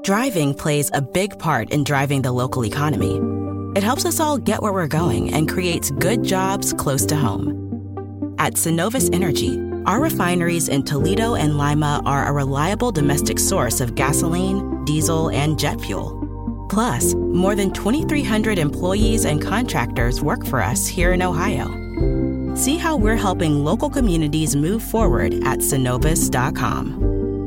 Driving plays a big part in driving the local economy. It helps us all get where we're going and creates good jobs close to home. At Synovus Energy, our refineries in Toledo and Lima are a reliable domestic source of gasoline, diesel, and jet fuel. Plus, more than 2,300 employees and contractors work for us here in Ohio. See how we're helping local communities move forward at Synovus.com.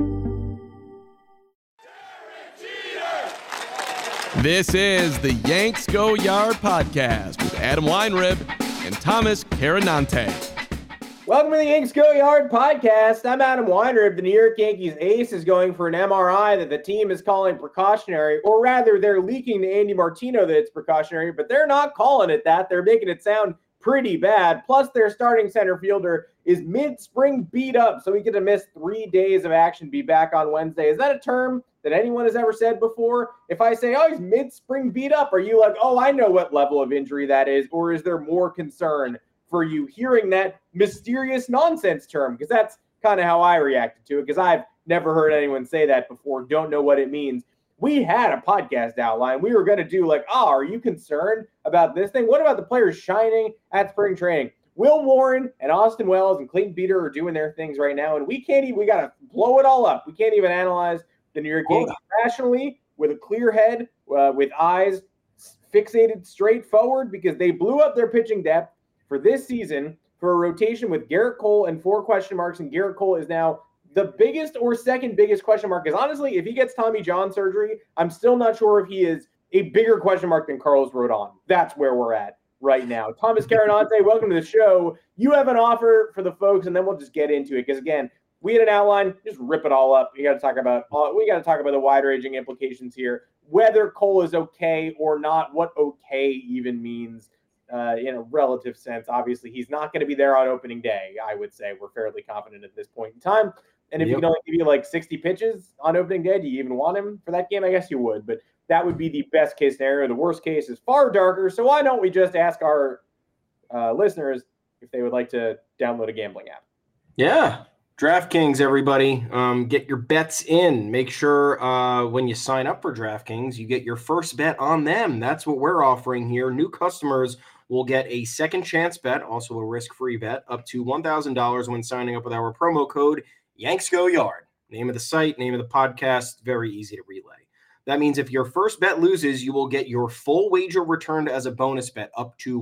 This is the Yanks Go Yard podcast with Adam Weinrib and Thomas Carinante. Welcome to the Yanks Go Yard podcast. I'm Adam Weinrib. The New York Yankees ace is going for an MRI that the team is calling precautionary, or rather they're leaking to Andy Martino that it's precautionary, but they're not calling it that. They're making it sound pretty bad. Plus, their starting center fielder is mid-spring beat up, so he could have missed 3 days of action, be back on Wednesday. Is that a term that anyone has ever said before? If I say, oh, he's mid-spring beat up, are you like, oh, I know what level of injury that is? Or is there more concern for you hearing that mysterious nonsense term? Because that's kind of how I reacted to it, because I've never heard anyone say that before, don't know what it means. We had a podcast outline. We were going to do like, oh, are you concerned about this thing? What about the players shining at spring training? Will Warren and Austin Wells and Clayton Beeter are doing their things right now, and we got to blow it all up. We can't even analyze the New York Yankees rationally with a clear head, with eyes fixated straight forward, because they blew up their pitching depth for this season for a rotation with Garrett Cole and 4 question marks, and Garrett Cole is now the biggest or second biggest question mark. Because honestly, if he gets Tommy John surgery, I'm still not sure if he is a bigger question mark than Carlos Rodon. That's where we're at right now. Thomas Carinante, welcome to the show. You have an offer for the folks, and then we'll just get into it. Because again, we had an outline, just rip it all up. We got to talk about the wide-ranging implications here. Whether Cole is okay or not, what okay even means in a relative sense. Obviously, he's not going to be there on opening day, I would say. We're fairly confident at this point in time. And if he can only give you like 60 pitches on opening day, do you even want him for that game? I guess you would, but that would be the best case scenario. The worst case is far darker. So why don't we just ask our listeners if they would like to download a gambling app? Yeah. DraftKings, everybody. Get your bets in. Make sure when you sign up for DraftKings, you get your first bet on them. That's what we're offering here. New customers will get a second chance bet, also a risk-free bet, up to $1,000 when signing up with our promo code YanksGoYard. Name of the site, name of the podcast, very easy to relay. That means if your first bet loses, you will get your full wager returned as a bonus bet up to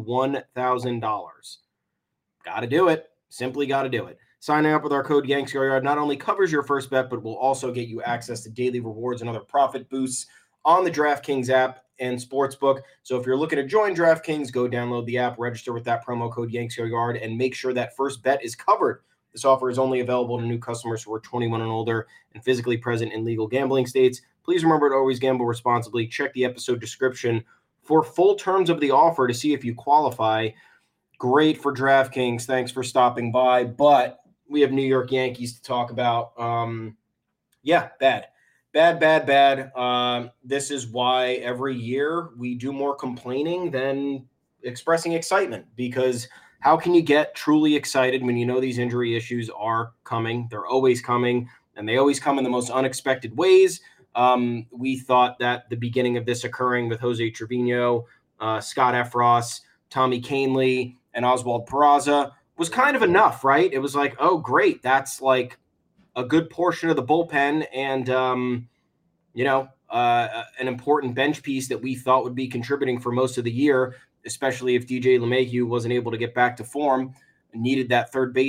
$1,000. Got to do it. Simply got to do it. Signing up with our code YanksGoYard not only covers your first bet, but will also get you access to daily rewards and other profit boosts on the DraftKings app and Sportsbook. So if you're looking to join DraftKings, go download the app, register with that promo code YanksGoYard, and make sure that first bet is covered. This offer is only available to new customers who are 21 and older and physically present in legal gambling states. Please remember to always gamble responsibly. Check the episode description for full terms of the offer to see if you qualify. Great for DraftKings. Thanks for stopping by. But we have New York Yankees to talk about. Bad. This is why every year we do more complaining than expressing excitement, because how can you get truly excited when you know these injury issues are coming? They're always coming, and they always come in the most unexpected ways. We thought that the beginning of this occurring with Jose Trevino, Scott Effross, Tommy Kahnle, and Oswald Peraza was kind of enough, right? It was like, oh, great. That's like a good portion of the bullpen and, an important bench piece that we thought would be contributing for most of the year, especially if DJ LeMahieu wasn't able to get back to form, needed that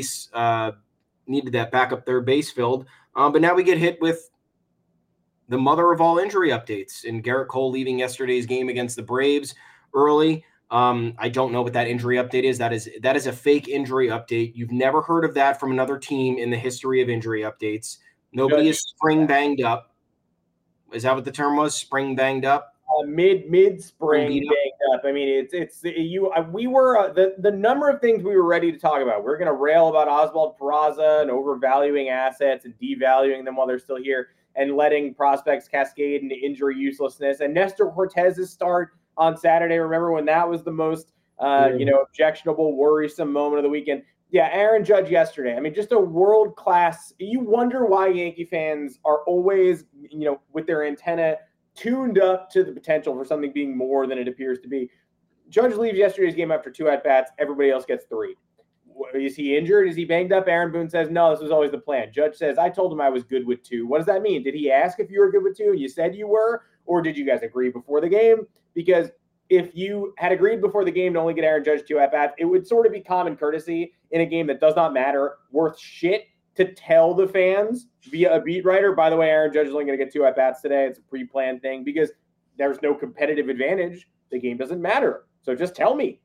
backup third base filled. But now we get hit with the mother of all injury updates, and Garrett Cole leaving yesterday's game against the Braves early. I don't know what that injury update is. That is a fake injury update. You've never heard of that from another team in the history of injury updates. Nobody is spring banged up. Is that what the term was? Spring banged up? Mid-spring banged up. I mean, we were the number of things we were ready to talk about. We're going to rail about Oswald Peraza and overvaluing assets and devaluing them while they're still here and letting prospects cascade into injury uselessness. And Nestor Cortez's start on Saturday, remember when that was the most objectionable, worrisome moment of the weekend? Yeah, Aaron Judge yesterday. I mean, just a world-class. You wonder why Yankee fans are always, with their antenna tuned up to the potential for something being more than it appears to be. Judge leaves yesterday's game after 2 at-bats. Everybody else gets 3. Is he injured? Is he banged up? Aaron Boone says, no, this was always the plan. Judge says, I told him I was good with 2. What does that mean? Did he ask if you were good with 2 and you said you were? Or did you guys agree before the game? Because if you had agreed before the game to only get Aaron Judge 2 at-bats, it would sort of be common courtesy in a game that does not matter, worth shit, to tell the fans via a beat writer, by the way, Aaron Judge is only going to get 2 at-bats today. It's a pre-planned thing because there's no competitive advantage. The game doesn't matter. So just tell me,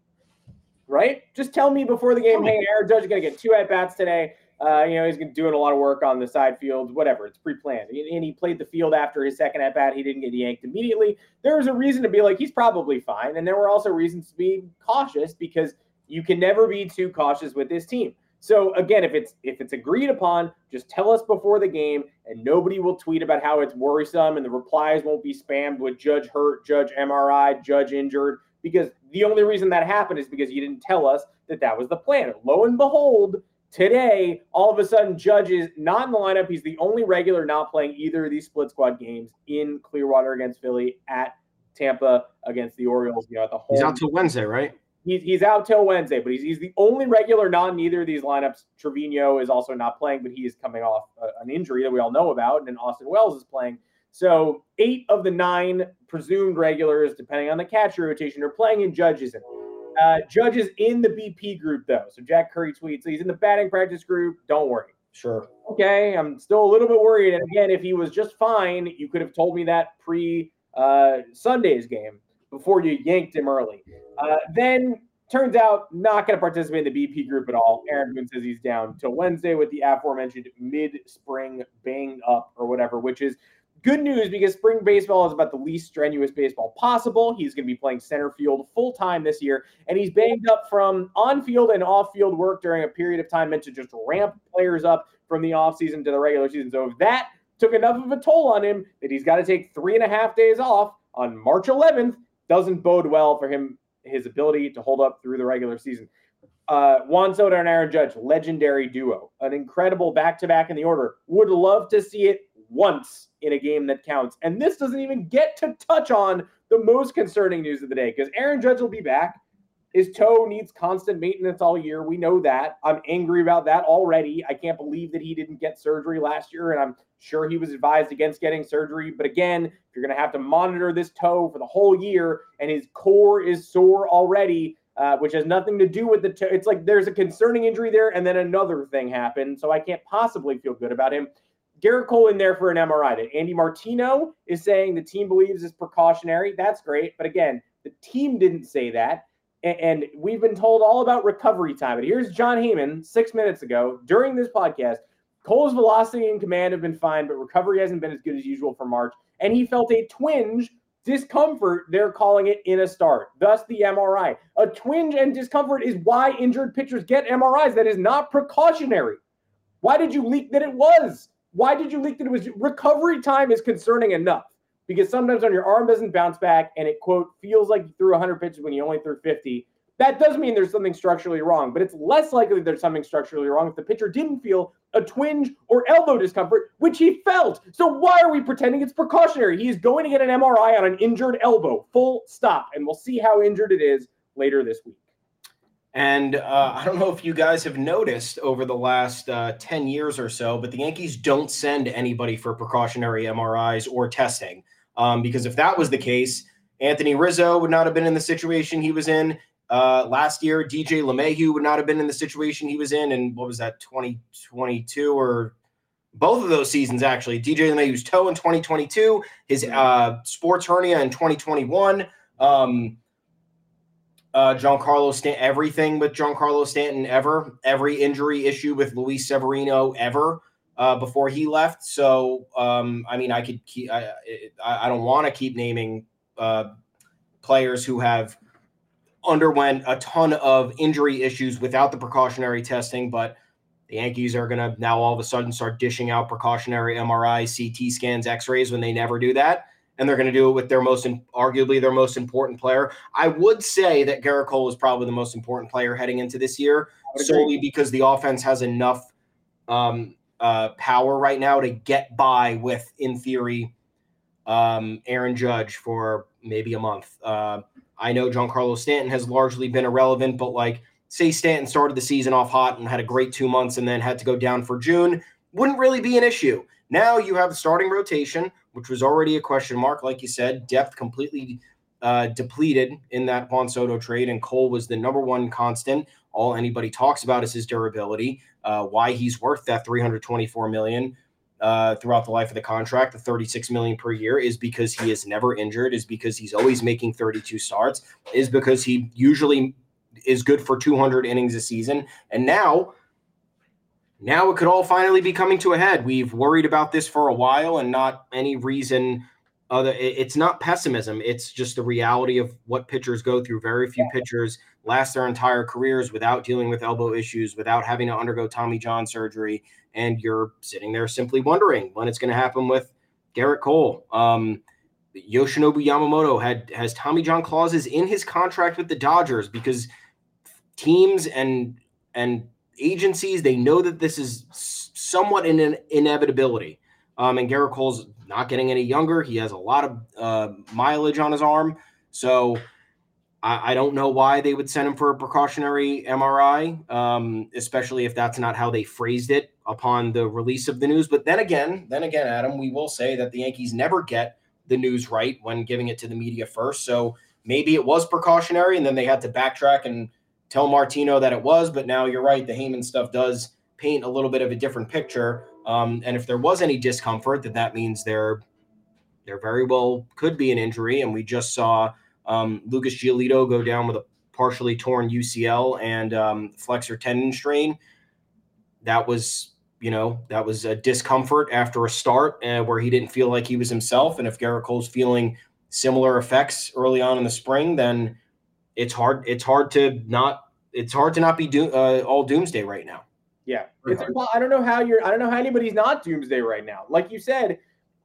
right? Just tell me before the game, hey, Aaron Judge is going to get 2 at-bats today. He's doing a lot of work on the side field, whatever. It's pre-planned. And he played the field after his second at-bat. He didn't get yanked immediately. There was a reason to be like, he's probably fine. And there were also reasons to be cautious because you can never be too cautious with this team. So again, if it's agreed upon, just tell us before the game and nobody will tweet about how it's worrisome and the replies won't be spammed with Judge hurt, Judge MRI, Judge injured, because the only reason that happened is because you didn't tell us that was the plan. Lo and behold, today, all of a sudden, Judge is not in the lineup. He's the only regular not playing either of these split squad games in Clearwater against Philly, at Tampa against the Orioles. At the home. He's out till Wednesday, right? He's out till Wednesday, but he's the only regular not in either of these lineups. Trevino is also not playing, but he is coming off an injury that we all know about, and then Austin Wells is playing. So 8 of the 9 presumed regulars, depending on the catcher rotation, are playing, and Judge isn't. Judge is in the BP group, though. So Jack Curry tweets, so he's in the batting practice group. Don't worry. Sure. Okay, I'm still a little bit worried. And again, if he was just fine, you could have told me that pre-Sunday's game before you yanked him early. Then turns out not going to participate in the BP group at all. Aaron Boone says he's down till Wednesday with the aforementioned mid-spring banged up or whatever, which is good news because spring baseball is about the least strenuous baseball possible. He's going to be playing center field full-time this year, and he's banged up from on-field and off-field work during a period of time meant to just ramp players up from the offseason to the regular season. So if that took enough of a toll on him that he's got to take 3.5 days off on March 11th, doesn't bode well for him, his ability to hold up through the regular season. Juan Soto and Aaron Judge, legendary duo, an incredible back-to-back in the order. Would love to see it once in a game that counts. And this doesn't even get to touch on the most concerning news of the day because Aaron Judge will be back. His toe needs constant maintenance all year. We know that. I'm angry about that already. I can't believe that he didn't get surgery last year, and I'm sure he was advised against getting surgery. But again, if you're going to have to monitor this toe for the whole year and his core is sore already, which has nothing to do with the toe. It's like there's a concerning injury there, and then another thing happened, so I can't possibly feel good about him. Garrett Cole in there for an MRI that Andy Martino is saying the team believes is precautionary. That's great. But again, the team didn't say that. And we've been told all about recovery time. And here's John Heyman 6 minutes ago during this podcast. Cole's velocity and command have been fine, but recovery hasn't been as good as usual for March. And he felt a twinge discomfort, they're calling it, in a start. Thus the MRI. A twinge and discomfort is why injured pitchers get MRIs. That is not precautionary. Why did you leak that it was? Why did you leak that it was? Recovery time is concerning enough. Because sometimes when your arm doesn't bounce back and it, quote, feels like you threw 100 pitches when you only threw 50, that does mean there's something structurally wrong. But it's less likely there's something structurally wrong if the pitcher didn't feel a twinge or elbow discomfort, which he felt. So why are we pretending it's precautionary? He is going to get an MRI on an injured elbow, full stop. And we'll see how injured it is later this week. And I don't know if you guys have noticed over the last 10 years or so, but the Yankees don't send anybody for precautionary MRIs or testing. Because if that was the case, Anthony Rizzo would not have been in the situation he was in last year. DJ LeMahieu would not have been in the situation he was in. And what was that, 2022 or both of those seasons, actually. DJ LeMahieu's toe in 2022, his sports hernia in 2021. Giancarlo Stanton, everything with Giancarlo Stanton ever, every injury issue with Luis Severino ever. Before he left. So, I mean, I could keep, I don't want to keep naming players who have underwent a ton of injury issues without the precautionary testing, but the Yankees are going to now all of a sudden start dishing out precautionary MRI, CT scans, x-rays when they never do that. and they're going to do it with arguably their most important player. I would say that Gerrit Cole is probably the most important player heading into this year, solely because the offense has enough power right now to get by with, in theory, Aaron Judge for maybe a month. I know Giancarlo Stanton has largely been irrelevant, but like, say Stanton started the season off hot and had a great 2 months and then had to go down for June, wouldn't really be an issue. Now you have the starting rotation, which was already a question mark. Like you said, depth completely depleted in that Juan Soto trade, and Cole was the number one constant. All anybody talks about is his durability, why he's worth that $324 million throughout the life of the contract. The $36 million per year is because he is never injured, is because he's always making 32 starts, is because he usually is good for 200 innings a season. And now it could all finally be coming to a head. We've worried about this for a while, and not any reason other. It's not pessimism. It's just the reality of what pitchers go through. Very few pitchers last their entire careers without dealing with elbow issues, without having to undergo Tommy John surgery. And you're sitting there simply wondering when it's going to happen with Gerrit Cole. Yoshinobu Yamamoto has Tommy John clauses in his contract with the Dodgers because teams and agencies, they know that this is somewhat an inevitability. And Gerrit Cole's not getting any younger. He has a lot of mileage on his arm. So I don't know why they would send him for a precautionary MRI, especially if that's not how they phrased it upon the release of the news. But then again, Adam, we will say that the Yankees never get the news right when giving it to the media first. So maybe it was precautionary, and then they had to backtrack and tell Martino that it was. But now you're right, the Heyman stuff does paint a little bit of a different picture. And if there was any discomfort, then that means there very well could be an injury. And we just saw Lucas Giolito go down with a partially torn UCL and flexor tendon strain. That was a discomfort after a start where he didn't feel like he was himself. And if Gerrit Cole's feeling similar effects early on in the spring, then it's hard to not be all doomsday right now. Yeah, I don't know how anybody's not doomsday right now. Like you said,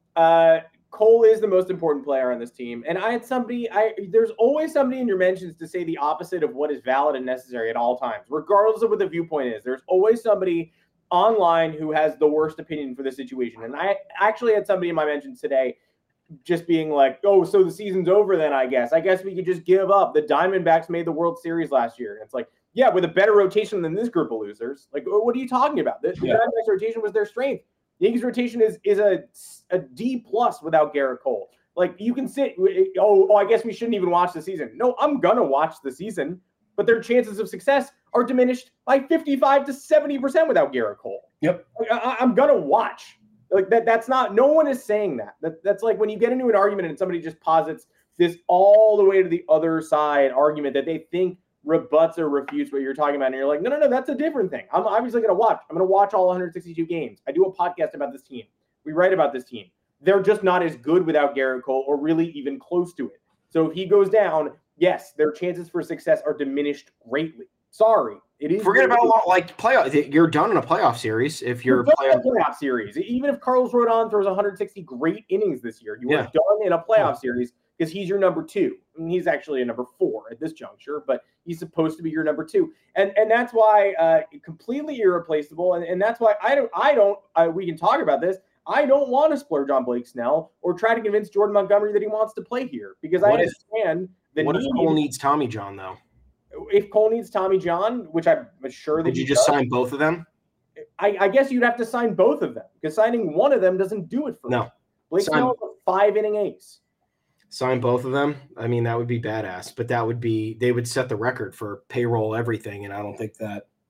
Cole is the most important player on this team. And there's always somebody in your mentions to say the opposite of what is valid and necessary at all times, regardless of what the viewpoint is. There's always somebody online who has the worst opinion for the situation. And I actually had somebody in my mentions today just being like, oh, so the season's over then, I guess we could just give up. The Diamondbacks made the World Series last year. And it's like, yeah, with a better rotation than this group of losers. Like, what are you talking about? The Diamondbacks rotation was their strength. The Yankees rotation is a D+ without Gerrit Cole. Like, you can sit, I guess we shouldn't even watch the season. No, I'm going to watch the season, but their chances of success are diminished by 55 to 70% without Gerrit Cole. Yep. I'm going to watch. Like, that's not, no one is saying that. That's like when you get into an argument and somebody just posits this all the way to the other side argument that they think rebuts or refutes what you're talking about. And you're like, no, that's a different thing. I'm obviously going to watch. I'm going to watch all 162 games. I do a podcast about this team. We write about this team. They're just not as good without Gerrit Cole or really even close to it. So if he goes down, yes, their chances for success are diminished greatly. Sorry. It is. Forget about playoff. You're done in a playoff series if you're playoff series. Even if Carlos Rodon throws 160 great innings this year, you are done in a playoff series because he's your number 2. I mean, he's actually a number 4 at this juncture, but he's supposed to be your number 2. And that's why completely irreplaceable. And that's why we can talk about this. I don't want to splurge on Blake Snell or try to convince Jordan Montgomery that he wants to play here because I understand that. What if Cole needs Tommy John, though? If Cole needs Tommy John, which I'm sure that would you just sign both of them? I guess you'd have to sign both of them because signing one of them doesn't do it for me. Blake Snell is a 5-inning ace. Sign both of them. I mean, that would be badass, but they would set the record for payroll, everything. And I don't think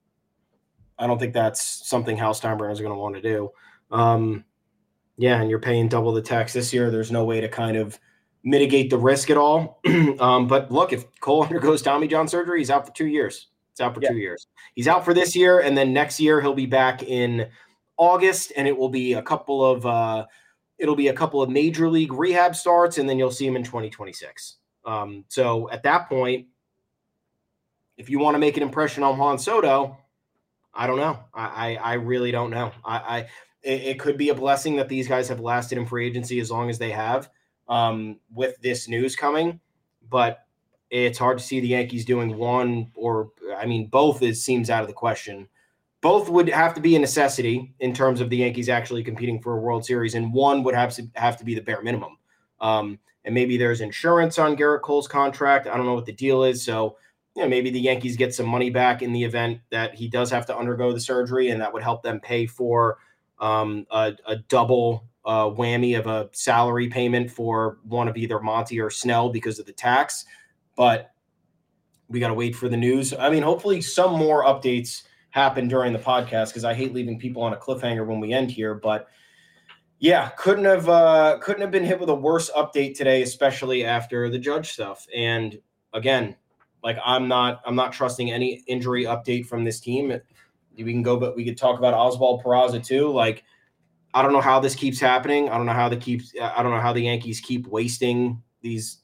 that's something Hal Steinbrenner is going to want to do. And you're paying double the tax this year. There's no way to kind of mitigate the risk at all. But look, if Cole undergoes Tommy John surgery, he's out for 2 years. It's out for 2 years. He's out for this year. And then next year he'll be back in August, and it will be a couple of major league rehab starts, and then you'll see him in 2026. So at that point, if you want to make an impression on Juan Soto, I don't know. I really don't know. It could be a blessing that these guys have lasted in free agency as long as they have. with this news coming, but it's hard to see the Yankees doing one both. It seems out of the question. Both would have to be a necessity in terms of the Yankees actually competing for a World Series, and one would have to be the bare minimum. And maybe there's insurance on Gerrit Cole's contract. I don't know what the deal is. So, maybe the Yankees get some money back in the event that he does have to undergo the surgery, and that would help them pay for a double whammy of a salary payment for one of either Monty or Snell because of the tax. But we got to wait for the news. I mean, hopefully some more updates happen during the podcast, because I hate leaving people on a cliffhanger when we end here. But yeah, couldn't have been hit with a worse update today, especially after the Judge stuff. And again, like I'm not trusting any injury update from this team. We can go, but we could talk about Oswald Peraza too. Like, I don't know how this keeps happening. I don't know how the Yankees keep wasting these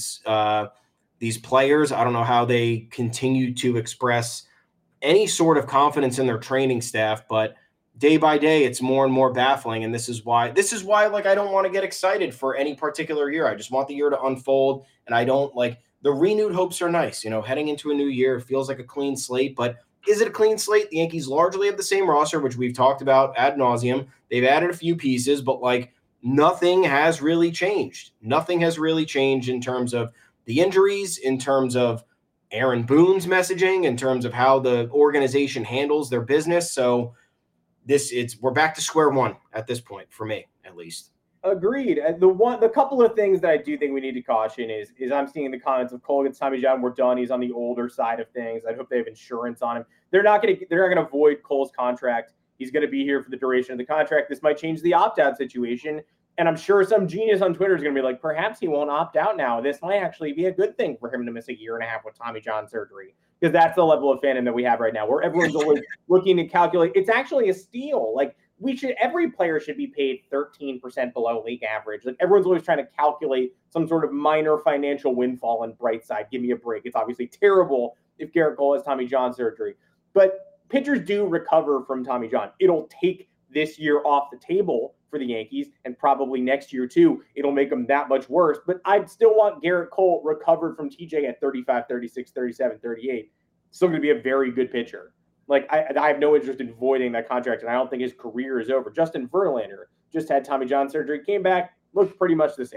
players. I don't know how they continue to express any sort of confidence in their training staff, but day by day, it's more and more baffling. And this is why, like, I don't want to get excited for any particular year. I just want the year to unfold. And I don't like the renewed hopes are nice, heading into a new year, it feels like a clean slate, but is it a clean slate? The Yankees largely have the same roster, which we've talked about ad nauseum. They've added a few pieces, but like nothing has really changed. Nothing has really changed in terms of the injuries, in terms of Aaron Boone's messaging, in terms of how the organization handles their business. So we're back to square one at this point, for me, at least. Agreed. The couple of things that I do think we need to caution is I'm seeing the comments of Cole against Tommy John. We're done. He's on the older side of things. I hope they have insurance on him. They're not going to void Cole's contract. He's going to be here for the duration of the contract. This might change the opt-out situation. And I'm sure some genius on Twitter is going to be like, perhaps he won't opt out now. This might actually be a good thing for him to miss a year and a half with Tommy John surgery, because that's the level of fandom that we have right now, where everyone's always looking to calculate. It's actually a steal. Like, every player should be paid 13% below league average. Like, everyone's always trying to calculate some sort of minor financial windfall and bright side. Give me a break. It's obviously terrible if Gerrit Cole has Tommy John surgery, but pitchers do recover from Tommy John. It'll take this year off the table for the Yankees, and probably next year too. It'll make them that much worse, but I'd still want Gerrit Cole recovered from TJ at 35, 36, 37, 38. Still going to be a very good pitcher. Like, I have no interest in voiding that contract, and I don't think his career is over. Justin Verlander just had Tommy John surgery, came back, looked pretty much the same.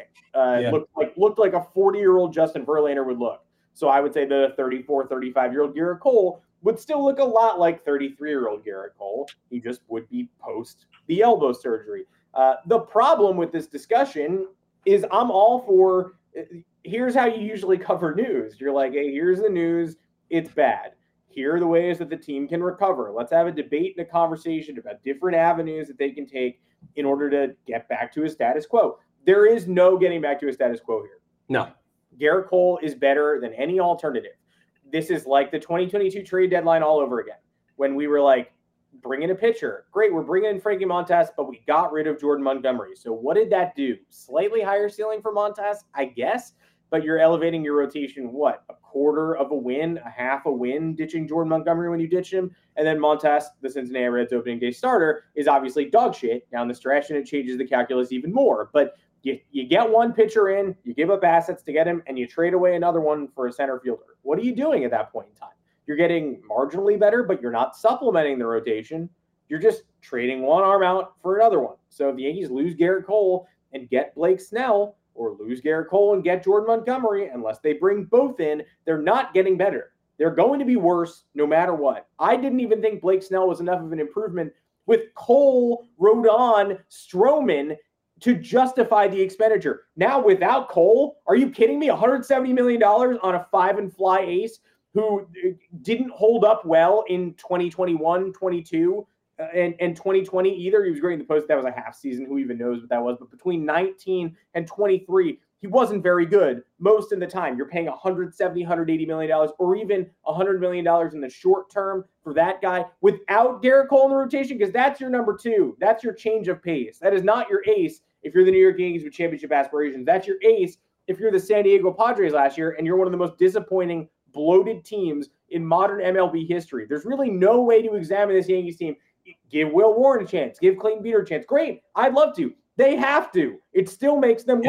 Looked like a 40-year-old Justin Verlander would look. So I would say the 34, 35-year-old Gerrit Cole would still look a lot like 33-year-old Gerrit Cole. He just would be post the elbow surgery. The problem with this discussion is I'm all for, here's how you usually cover news. You're like, hey, here's the news. It's bad. Here are the ways that the team can recover. Let's have a debate and a conversation about different avenues that they can take in order to get back to a status quo. There is no getting back to a status quo here. No. Gerrit Cole is better than any alternative. This is like the 2022 trade deadline all over again, when we were like, bring in a pitcher. Great, we're bringing in Frankie Montas, but we got rid of Jordan Montgomery. So what did that do? Slightly higher ceiling for Montas, I guess, but you're elevating your rotation, what, a quarter of a win, a half a win, ditching Jordan Montgomery when you ditch him? And then Montas, the Cincinnati Reds opening day starter, is obviously dog shit down the stretch, and it changes the calculus even more. But you get one pitcher in, you give up assets to get him, and you trade away another one for a center fielder. What are you doing at that point in time? You're getting marginally better, but you're not supplementing the rotation. You're just trading one arm out for another one. So if the Yankees lose Gerrit Cole and get Blake Snell, or lose Gerrit Cole and get Jordan Montgomery, unless they bring both in, they're not getting better. They're going to be worse no matter what. I didn't even think Blake Snell was enough of an improvement with Cole, Rodon, Stroman to justify the expenditure. Now without Cole, are you kidding me? $170 million on a 5-and-fly ace who didn't hold up well in 2021, 22, and 2020 either. He was great in the post. That was a half season. Who even knows what that was? But between 19 and 23, he wasn't very good most of the time. You're paying $170, $180 million, or even $100 million in the short term for that guy without Gerrit Cole in the rotation, because that's your number two. That's your change of pace. That is not your ace if you're the New York Yankees with championship aspirations. That's your ace if you're the San Diego Padres last year and you're one of the most disappointing, bloated teams in modern MLB history. There's really no way to examine this Yankees team. Give Will Warren a chance. Give Clayton Beeter a chance. Great. I'd love to. They have to. It still makes them worse.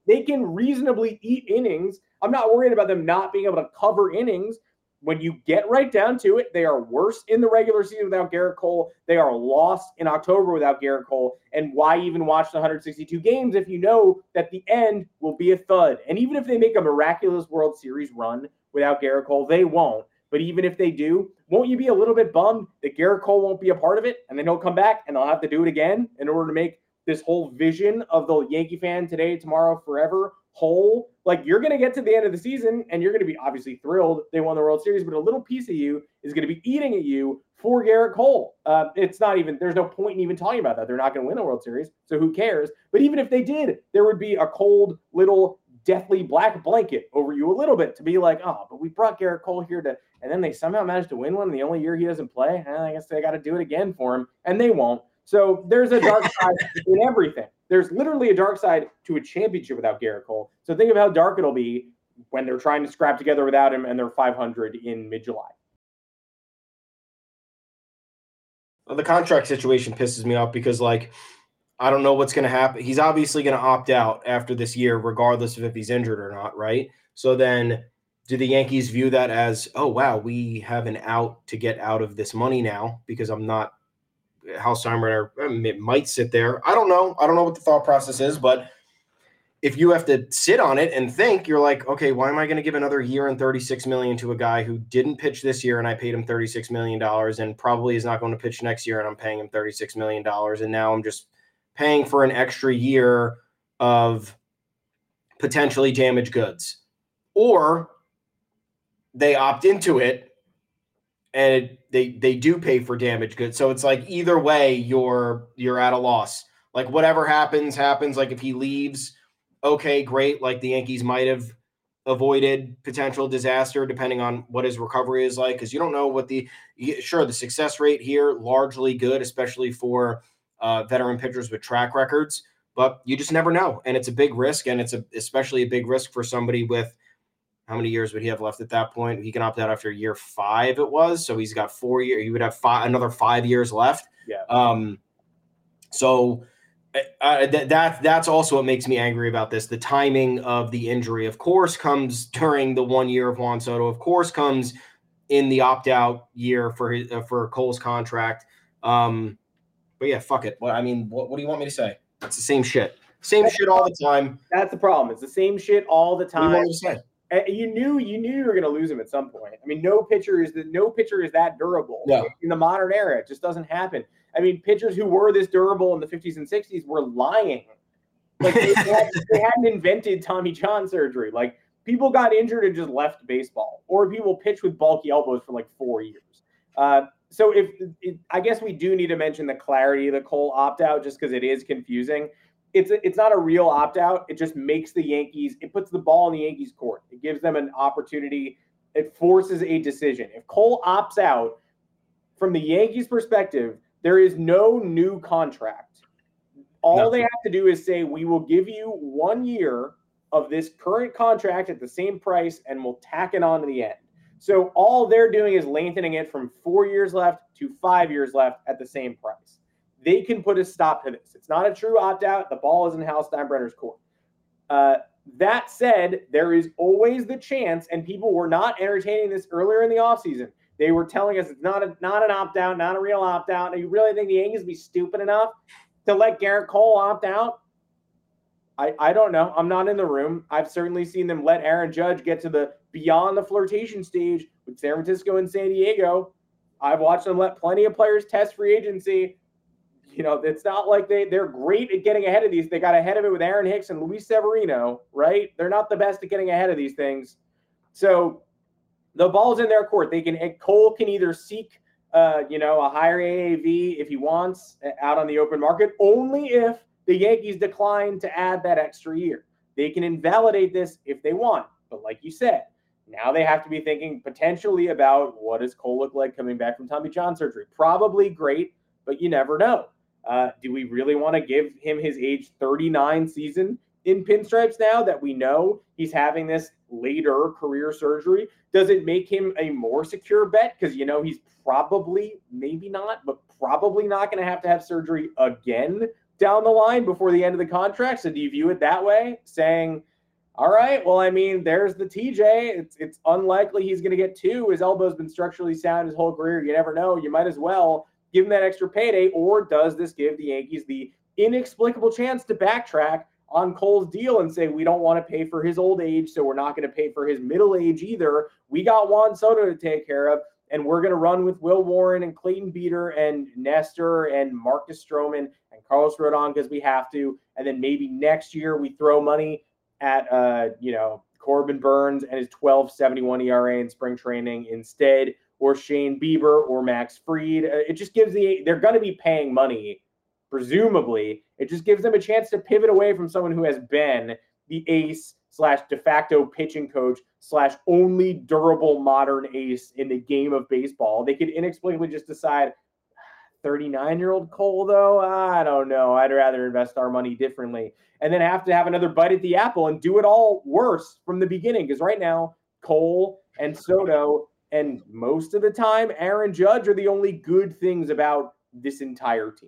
They can reasonably eat innings. I'm not worried about them not being able to cover innings. When you get right down to it, they are worse in the regular season without Gerrit Cole. They are lost in October without Gerrit Cole. And why even watch the 162 games if you know that the end will be a thud? And even if they make a miraculous World Series run without Gerrit Cole, they won't. But even if they do, won't you be a little bit bummed that Gerrit Cole won't be a part of it? And then he'll come back and they'll have to do it again in order to make this whole vision of the Yankee fan today, tomorrow, forever whole. Like, you're going to get to the end of the season and you're going to be obviously thrilled they won the World Series, but a little piece of you is going to be eating at you for Gerrit Cole. It's not even, there's no point in even talking about that. They're not going to win a World Series, so who cares? But even if they did, there would be a cold little deathly black blanket over you a little bit to be like, oh, but we brought Gerrit Cole here to, and then they somehow managed to win one the only year he doesn't play. I guess they got to do it again for him, and they won't. So there's a dark side in everything. There's literally a dark side to a championship without Gerrit Cole. So think of how dark it'll be when they're trying to scrap together without him and they're 500 in mid-July. Well, the contract situation pisses me off because, like, I don't know what's going to happen. He's obviously going to opt out after this year, regardless of if he's injured or not, right? So then do the Yankees view that as, oh, wow, we have an out to get out of this money now because I'm not Hal Steinbrenner? It might sit there. I don't know. I don't know what the thought process is, but if you have to sit on it and think, you're like, okay, why am I going to give another year and $36 million to a guy who didn't pitch this year and I paid him $36 million and probably is not going to pitch next year and I'm paying him $36 million and now I'm just paying for an extra year of potentially damaged goods? Or they opt into it and they do pay for damaged goods. So it's like either way, you're at a loss. Like whatever happens. Like if he leaves, okay, great. Like the Yankees might have avoided potential disaster depending on what his recovery is like, because you don't know what the success rate here, largely good, especially for veteran pitchers with track records, but you just never know. And it's a big risk, and it's especially a big risk for somebody with, how many years would he have left at that point? He can opt out after year 5, it was. So he's got 4 years. He would have another 5 years left. Yeah. So that's also what makes me angry about this. The timing of the injury, of course, comes during the 1 year of Juan Soto. Of course, comes in the opt-out year for Cole's contract. But yeah, fuck it. What do you want me to say? It's the same shit. Same shit all the time. That's the problem. It's the same shit all the time. What do you want me to say? You knew you were going to lose him at some point. I mean, no pitcher is that durable. No. In the modern era. It just doesn't happen. I mean, pitchers who were this durable in the 50s and 60s were lying. Like they hadn't invented Tommy John surgery. Like people got injured and just left baseball, or people pitched with bulky elbows for like 4 years. So I guess we do need to mention the clarity of the Cole opt-out just because it is confusing. It's not a real opt-out. It just makes the Yankees, it puts the ball in the Yankees' court. It gives them an opportunity. It forces a decision. If Cole opts out, from the Yankees' perspective, there is no new contract. All they have to do is say, we will give you 1 year of this current contract at the same price, and we'll tack it on to the end. So all they're doing is lengthening it from 4 years left to 5 years left at the same price. They can put a stop to this. It's not a true opt-out. The ball is in Hal Steinbrenner's court. That said, there is always the chance, and people were not entertaining this earlier in the offseason. They were telling us it's not an opt-out, not a real opt-out. And you really think the Yankees would be stupid enough to let Gerrit Cole opt out? I don't know. I'm not in the room. I've certainly seen them let Aaron Judge get to the beyond the flirtation stage with San Francisco and San Diego. I've watched them let plenty of players test free agency. You know, it's not like they're great at getting ahead of these. They got ahead of it with Aaron Hicks and Luis Severino, right? They're not the best at getting ahead of these things. So the ball's in their court. Cole can either seek, a higher AAV if he wants out on the open market, only if the Yankees decline to add that extra year. They can invalidate this if they want. But like you said, now they have to be thinking potentially about what does Cole look like coming back from Tommy John surgery. Probably great, but you never know. Do we really want to give him his age 39 season in pinstripes now that we know he's having this later career surgery? Does it make him a more secure bet? Because, he's probably, maybe not, but probably not going to have surgery again down the line before the end of the contract. So do you view it that way, saying, all right, well, I mean, there's the TJ. It's unlikely he's going to get 2. His elbow's been structurally sound his whole career. You never know. You might as well give him that extra payday. Or does this give the Yankees the inexplicable chance to backtrack on Cole's deal and say, we don't want to pay for his old age, so we're not going to pay for his middle age either. We got Juan Soto to take care of, and we're going to run with Will Warren and Clayton Beeter and Nestor and Marcus Stroman and Carlos Rodon because we have to. And then maybe next year we throw money at, Corbin Burns and his 12.71 ERA in spring training instead, or Shane Bieber or Max Fried. It just gives they're going to be paying money, presumably. It just gives them a chance to pivot away from someone who has been the ace / de facto pitching coach / only durable modern ace in the game of baseball. They could inexplicably just decide, 39-year-old Cole, though, I don't know. I'd rather invest our money differently. And then have to have another bite at the apple and do it all worse from the beginning. Because right now, Cole and Soto and most of the time, Aaron Judge are the only good things about this entire team.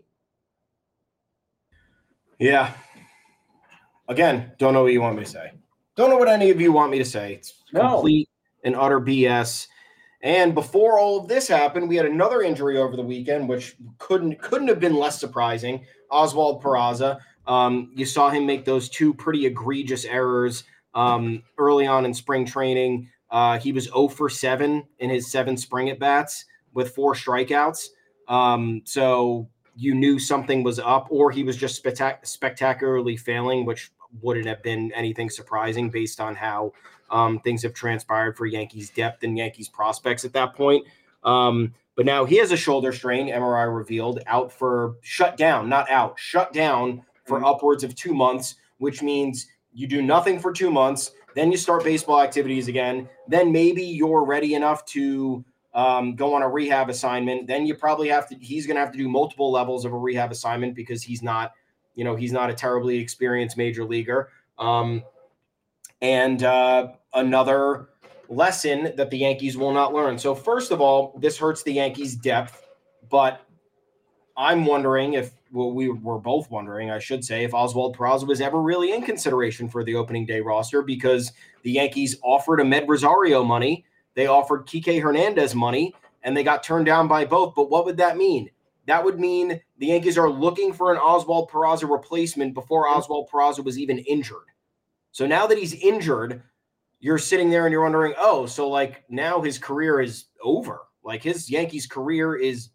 Yeah. Again, don't know what you want me to say. Don't know what any of you want me to say. It's complete and utter BS. And before all of this happened, we had another injury over the weekend, which couldn't have been less surprising. Oswald Peraza. You saw him make those 2 pretty egregious errors early on in spring training. He was 0 for 7 in his 7 spring at-bats with 4 strikeouts. So you knew something was up, or he was just spectacularly failing, which wouldn't have been anything surprising based on how things have transpired for Yankees depth and Yankees prospects at that point. But now he has a shoulder strain, MRI revealed, shut down for upwards of 2 months, which means you do nothing for 2 months. Then you start baseball activities again. Then maybe you're ready enough to go on a rehab assignment. Then you probably he's going to have to do multiple levels of a rehab assignment because he's not a terribly experienced major leaguer. And another lesson that the Yankees will not learn. So first of all, this hurts the Yankees' depth, but I'm wondering we were both wondering, I should say, if Oswald Peraza was ever really in consideration for the opening day roster, because the Yankees offered Amed Rosario money. They offered Kike Hernandez money, and they got turned down by both. But what would that mean? That would mean the Yankees are looking for an Oswald Peraza replacement before Oswald Peraza was even injured. So now that he's injured, you're sitting there and you're wondering, so like now his career is over. Like his Yankees career is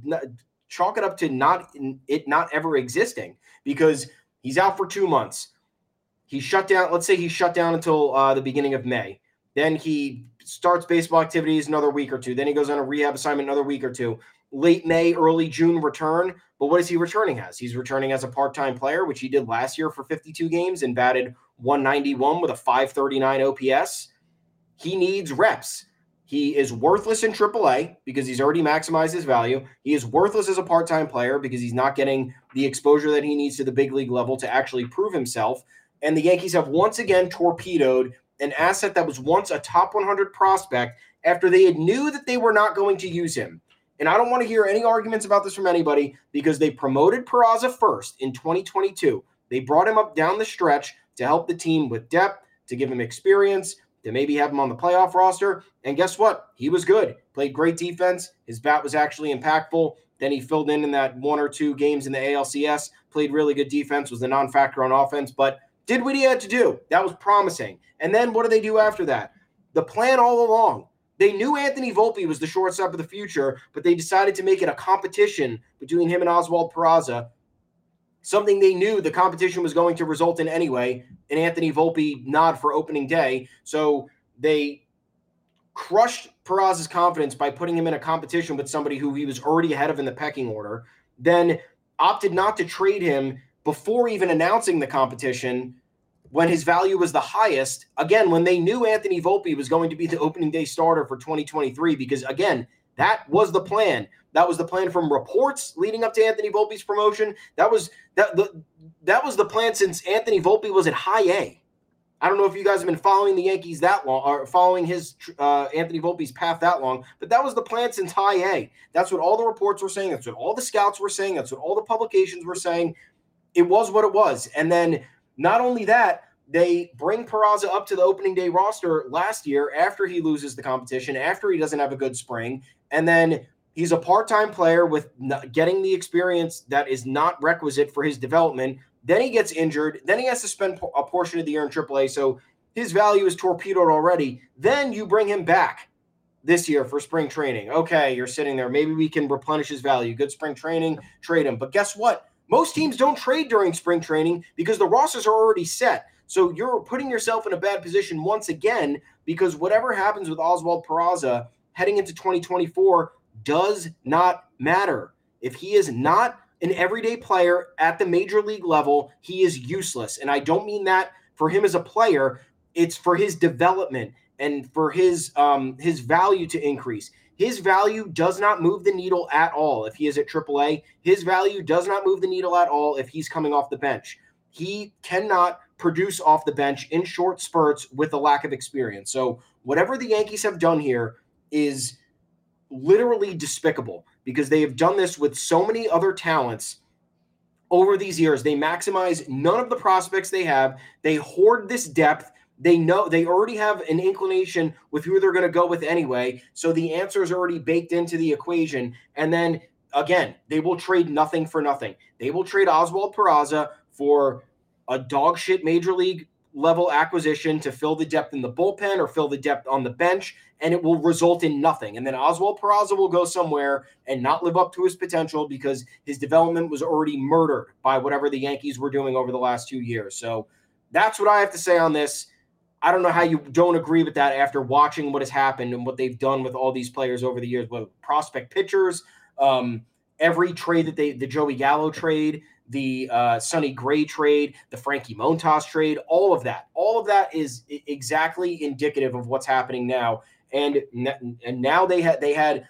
chalk it up to not ever existing, because he's out for 2 months. He's shut down. Let's say he's shut down until the beginning of May. Then he starts baseball activities another week or 2. Then he goes on a rehab assignment another week or 2. Late May, early June return. But what is he returning as? He's returning as a part-time player, which he did last year for 52 games and batted 191 with a 539 OPS. He needs reps. He is worthless in AAA because he's already maximized his value. He is worthless as a part-time player because he's not getting the exposure that he needs to the big league level to actually prove himself. And the Yankees have once again torpedoed an asset that was once a top 100 prospect after they had knew that they were not going to use him. And I don't want to hear any arguments about this from anybody, because they promoted Peraza first in 2022. They brought him up down the stretch to help the team with depth, to give him experience, to maybe have him on the playoff roster. And guess what? He was good. Played great defense. His bat was actually impactful. Then he filled in that 1 or 2 games in the ALCS, played really good defense, was the non-factor on offense, but did what he had to do. That was promising. And then what do they do after that? The plan all along. They knew Anthony Volpe was the shortstop of the future, but they decided to make it a competition between him and Oswald Peraza, something they knew the competition was going to result in anyway, an Anthony Volpe nod for opening day. So they crushed Peraza's confidence by putting him in a competition with somebody who he was already ahead of in the pecking order, then opted not to trade him before even announcing the competition when his value was the highest, again, when they knew Anthony Volpe was going to be the opening day starter for 2023, because, again, that was the plan. That was the plan from reports leading up to Anthony Volpe's promotion. That was the plan since Anthony Volpe was at high A. I don't know if you guys have been following the Yankees that long, or following his Anthony Volpe's path that long, but that was the plan since high A. That's what all the reports were saying. That's what all the scouts were saying. That's what all the publications were saying. it was what it was. And then not only that, they bring Peraza up to the opening day roster last year after he loses the competition, after he doesn't have a good spring. And then he's a part-time player with getting the experience that is not requisite for his development. Then he gets injured. Then he has to spend a portion of the year in AAA. So his value is torpedoed already. Then you bring him back this year for spring training. Okay, you're sitting there. Maybe we can replenish his value. Good spring training, trade him. But guess what? Most teams don't trade during spring training because the rosters are already set. So you're putting yourself in a bad position once again, because whatever happens with Oswald Peraza heading into 2024 does not matter. If he is not an everyday player at the major league level, he is useless. And I don't mean that for him as a player. It's for his development and for his value to increase. His value does not move the needle at all if he is at AAA. His value does not move the needle at all if he's coming off the bench. He cannot produce off the bench in short spurts with a lack of experience. So whatever the Yankees have done here is literally despicable, because they have done this with so many other talents over these years. They maximize none of the prospects they have. They hoard this depth. They know they already have an inclination with who they're going to go with anyway. So the answer is already baked into the equation. And then again, they will trade nothing for nothing. They will trade Oswald Peraza for a dog shit major league level acquisition to fill the depth in the bullpen or fill the depth on the bench, and it will result in nothing. And then Oswald Peraza will go somewhere and not live up to his potential because his development was already murdered by whatever the Yankees were doing over the last 2 years. So that's what I have to say on this. I don't know how you don't agree with that after watching what has happened and what they've done with all these players over the years, with prospect pitchers, every trade that the Joey Gallo trade, the Sonny Gray trade, the Frankie Montas trade, all of that is exactly indicative of what's happening now. And now they had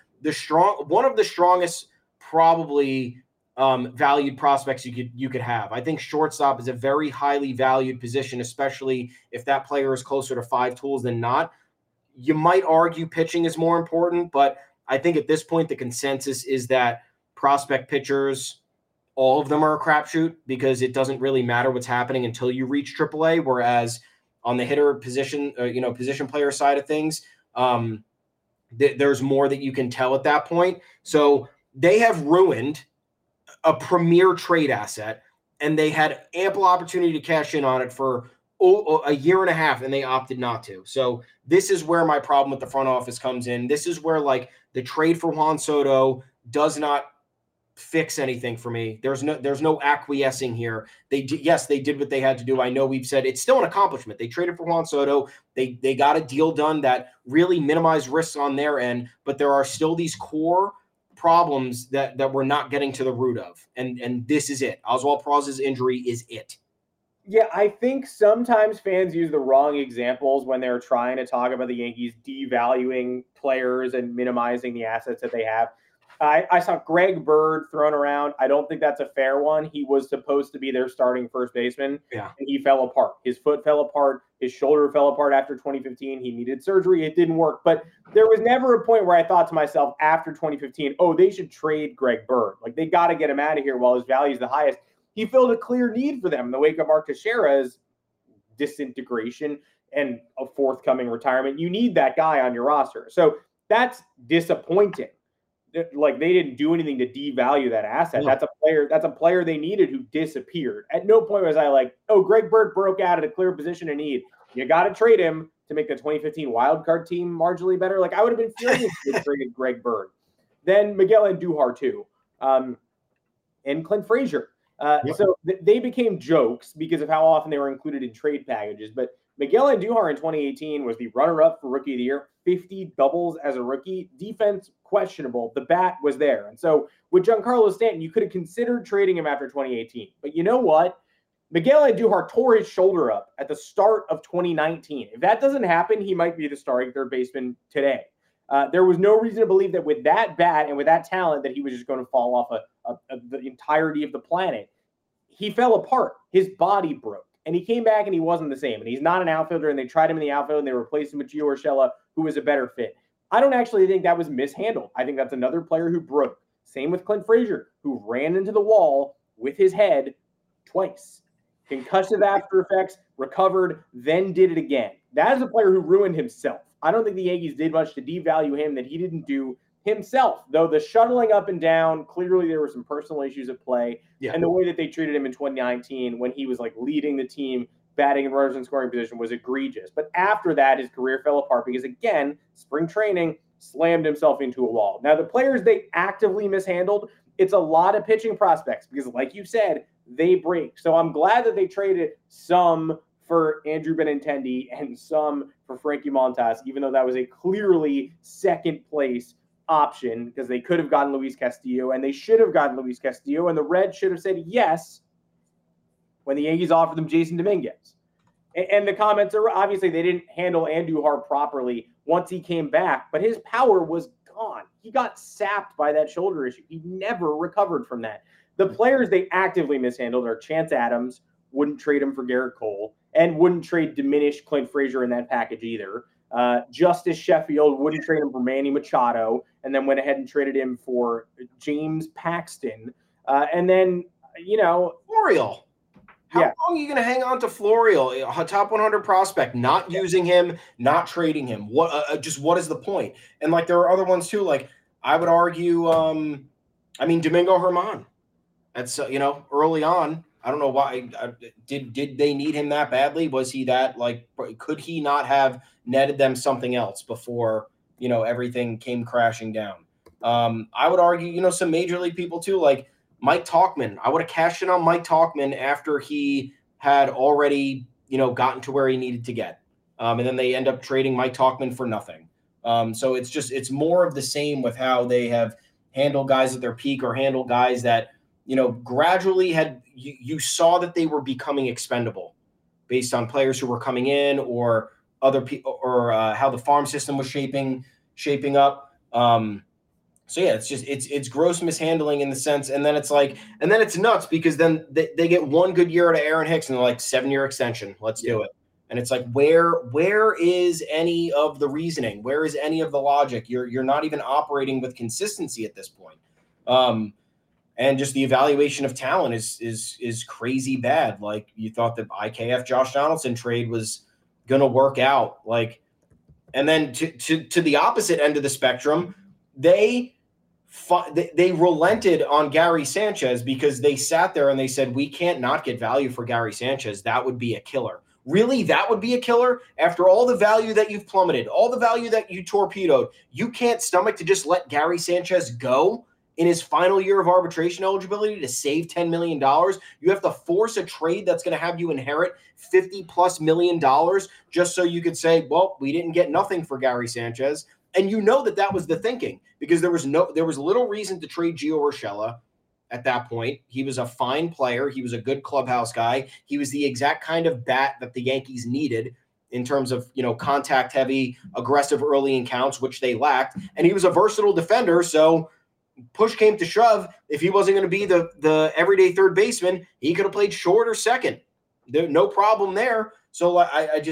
one of the strongest probably valued prospects you could have. I think shortstop is a very highly valued position, especially if that player is closer to 5 tools than not. You might argue pitching is more important, but I think at this point the consensus is that prospect pitchers, all of them are a crapshoot, because it doesn't really matter what's happening until you reach AAA. Whereas on the hitter position, position player side of things, there's more that you can tell at that point. So they have ruined a premier trade asset, and they had ample opportunity to cash in on it for a year and a half, and they opted not to. So this is where my problem with the front office comes in. This is where the trade for Juan Soto does not fix anything for me. There's no acquiescing here. They did what they had to do. I know we've said it's still an accomplishment. They traded for Juan Soto. They got a deal done that really minimized risks on their end, but there are still these core problems that we're not getting to the root of. And this is it. Oswald Peraza's injury is it. Yeah, I think sometimes fans use the wrong examples when they're trying to talk about the Yankees devaluing players and minimizing the assets that they have. I saw Greg Bird thrown around. I don't think that's a fair one. He was supposed to be their starting first baseman, and he fell apart. His foot fell apart. His shoulder fell apart after 2015. He needed surgery. It didn't work. But there was never a point where I thought to myself after 2015, oh, they should trade Greg Bird. They got to get him out of here while his value is the highest. He filled a clear need for them in the wake of Mark Teixeira's disintegration and a forthcoming retirement. You need that guy on your roster. So that's disappointing. They didn't do anything to devalue that asset. No. That's a player they needed who disappeared. At no point was I Greg Bird broke out at a clear position of need. You got to trade him to make the 2015 wild card team marginally better. I would have been furious if they traded Greg Bird. Then Miguel Andujar too, and Clint Frazier. So they became jokes because of how often they were included in trade packages. But Miguel Andujar in 2018 was the runner-up for Rookie of the Year, 50 doubles as a rookie. Defense, questionable. The bat was there. And so with Giancarlo Stanton, you could have considered trading him after 2018. But you know what? Miguel Andujar tore his shoulder up at the start of 2019. If that doesn't happen, he might be the starting third baseman today. There was no reason to believe that with that bat and with that talent that he was just going to fall off the entirety of the planet. He fell apart. His body broke. And he came back and he wasn't the same. And he's not an outfielder, and they tried him in the outfield and they replaced him with Gio Urshela, who was a better fit. I don't actually think that was mishandled. I think that's another player who broke. Same with Clint Frazier, who ran into the wall with his head twice. Concussive after effects, recovered, then did it again. That is a player who ruined himself. I don't think the Yankees did much to devalue him that he didn't do himself, though the shuttling up and down, clearly there were some personal issues at play. Yeah. And the way that they treated him in 2019 when he was like leading the team, batting in runners in scoring position was egregious. But after that, his career fell apart because, again, spring training slammed himself into a wall. Now, the players they actively mishandled, it's a lot of pitching prospects because, like you said, they break. So I'm glad that they traded some for Andrew Benintendi and some for Frankie Montas, even though that was a clearly second place option because they could have gotten Luis Castillo and they should have gotten Luis Castillo, and the Reds should have said yes when the Yankees offered them Jason Dominguez. And the comments are obviously they didn't handle Andujar properly once he came back, but his power was gone. He got sapped by that shoulder issue. He never recovered from that. The players they actively mishandled are Chance Adams, wouldn't trade him for Garrett Cole, and wouldn't trade diminished Clint Frazier in that package either. Justice Sheffield wouldn't trade him for Manny Machado, and then went ahead and traded him for James Paxton. And then, Florial. How long are you going to hang on to Florial, a top 100 prospect, not using him, not trading him? What is the point? And like there are other ones too. Like I would argue, Domingo Germán. That's early on. I don't know why. Did they need him that badly? Was he that could he not have netted them something else before everything came crashing down? I would argue some major league people too, like Mike Tauchman. I would have cashed in on Mike Tauchman after he had already gotten to where he needed to get, and then they end up trading Mike Tauchman for nothing. So it's more of the same with how they have handled guys at their peak or handled guys that gradually you saw that they were becoming expendable based on players who were coming in or other people or how the farm system was shaping up. So yeah, it's gross mishandling in the sense, and then it's nuts because then they get one good year out of Aaron Hicks and they're like 7-year extension. Let's do it. And it's like, where is any of the reasoning? Where is any of the logic? You're not even operating with consistency at this point. And just the evaluation of talent is crazy bad. Like you thought the IKF Josh Donaldson trade was going to work out. And then to the opposite end of the spectrum, they relented on Gary Sanchez because they sat there and they said, we can't not get value for Gary Sanchez. That would be a killer. Really? That would be a killer? After all the value that you've plummeted, all the value that you torpedoed, you can't stomach to just let Gary Sanchez go in his final year of arbitration eligibility to save $10 million. You have to force a trade that's going to have you inherit $50+ million just so you could say, well, we didn't get nothing for Gary Sanchez. And that was the thinking because there was little reason to trade Gio Urshela at that point. He was a fine player. He was a good clubhouse guy. He was the exact kind of bat that the Yankees needed in terms of, contact heavy, aggressive early in counts, which they lacked. And he was a versatile defender. So push came to shove. If he wasn't going to be the everyday third baseman, he could have played short or second. No problem there. So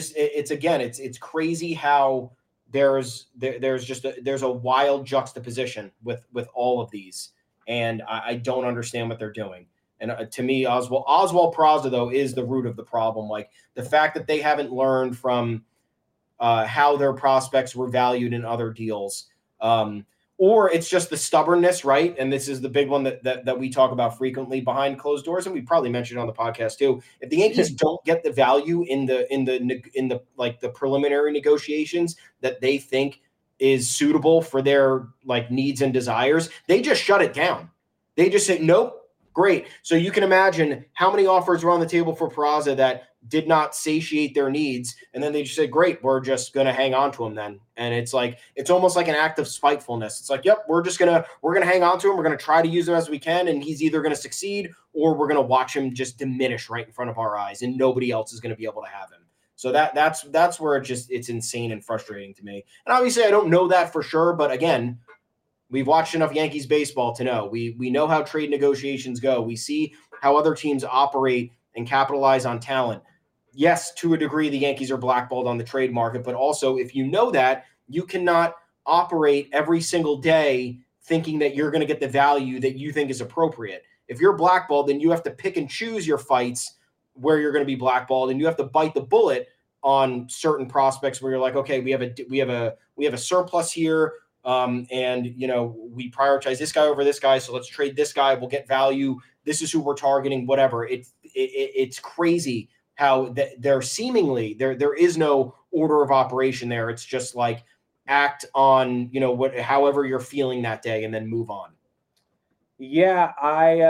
it's crazy how there's a wild juxtaposition with all of these. And I don't understand what they're doing. And to me, Oswald Peraza, though, is the root of the problem. Like the fact that they haven't learned from how their prospects were valued in other deals. Or it's just the stubbornness, right? And this is the big one that we talk about frequently behind closed doors, and we probably mentioned on the podcast too. If the Yankees don't get the value in the preliminary negotiations that they think is suitable for their needs and desires, they just shut it down. They just say, nope, great. So you can imagine how many offers were on the table for Peraza that did not satiate their needs. And then they just said, great, we're just going to hang on to him then. And it's almost like an act of spitefulness. It's like, yep, we're going to hang on to him. We're going to try to use him as we can. And he's either going to succeed or we're going to watch him just diminish right in front of our eyes and nobody else is going to be able to have him. So that's where it's insane and frustrating to me. And obviously I don't know that for sure, but again, we've watched enough Yankees baseball to know. We know how trade negotiations go. We see how other teams operate and capitalize on talent. Yes, to a degree, the Yankees are blackballed on the trade market, but also if you know that, you cannot operate every single day thinking that you're going to get the value that you think is appropriate. If you're blackballed, then you have to pick and choose your fights where you're going to be blackballed, and you have to bite the bullet on certain prospects where you're like, okay, we have a surplus here. And we prioritize this guy over this guy. So let's trade this guy. We'll get value. This is who we're targeting, whatever. It's crazy how there is no order of operation there. It's just like act on, however you're feeling that day and then move on. Yeah, I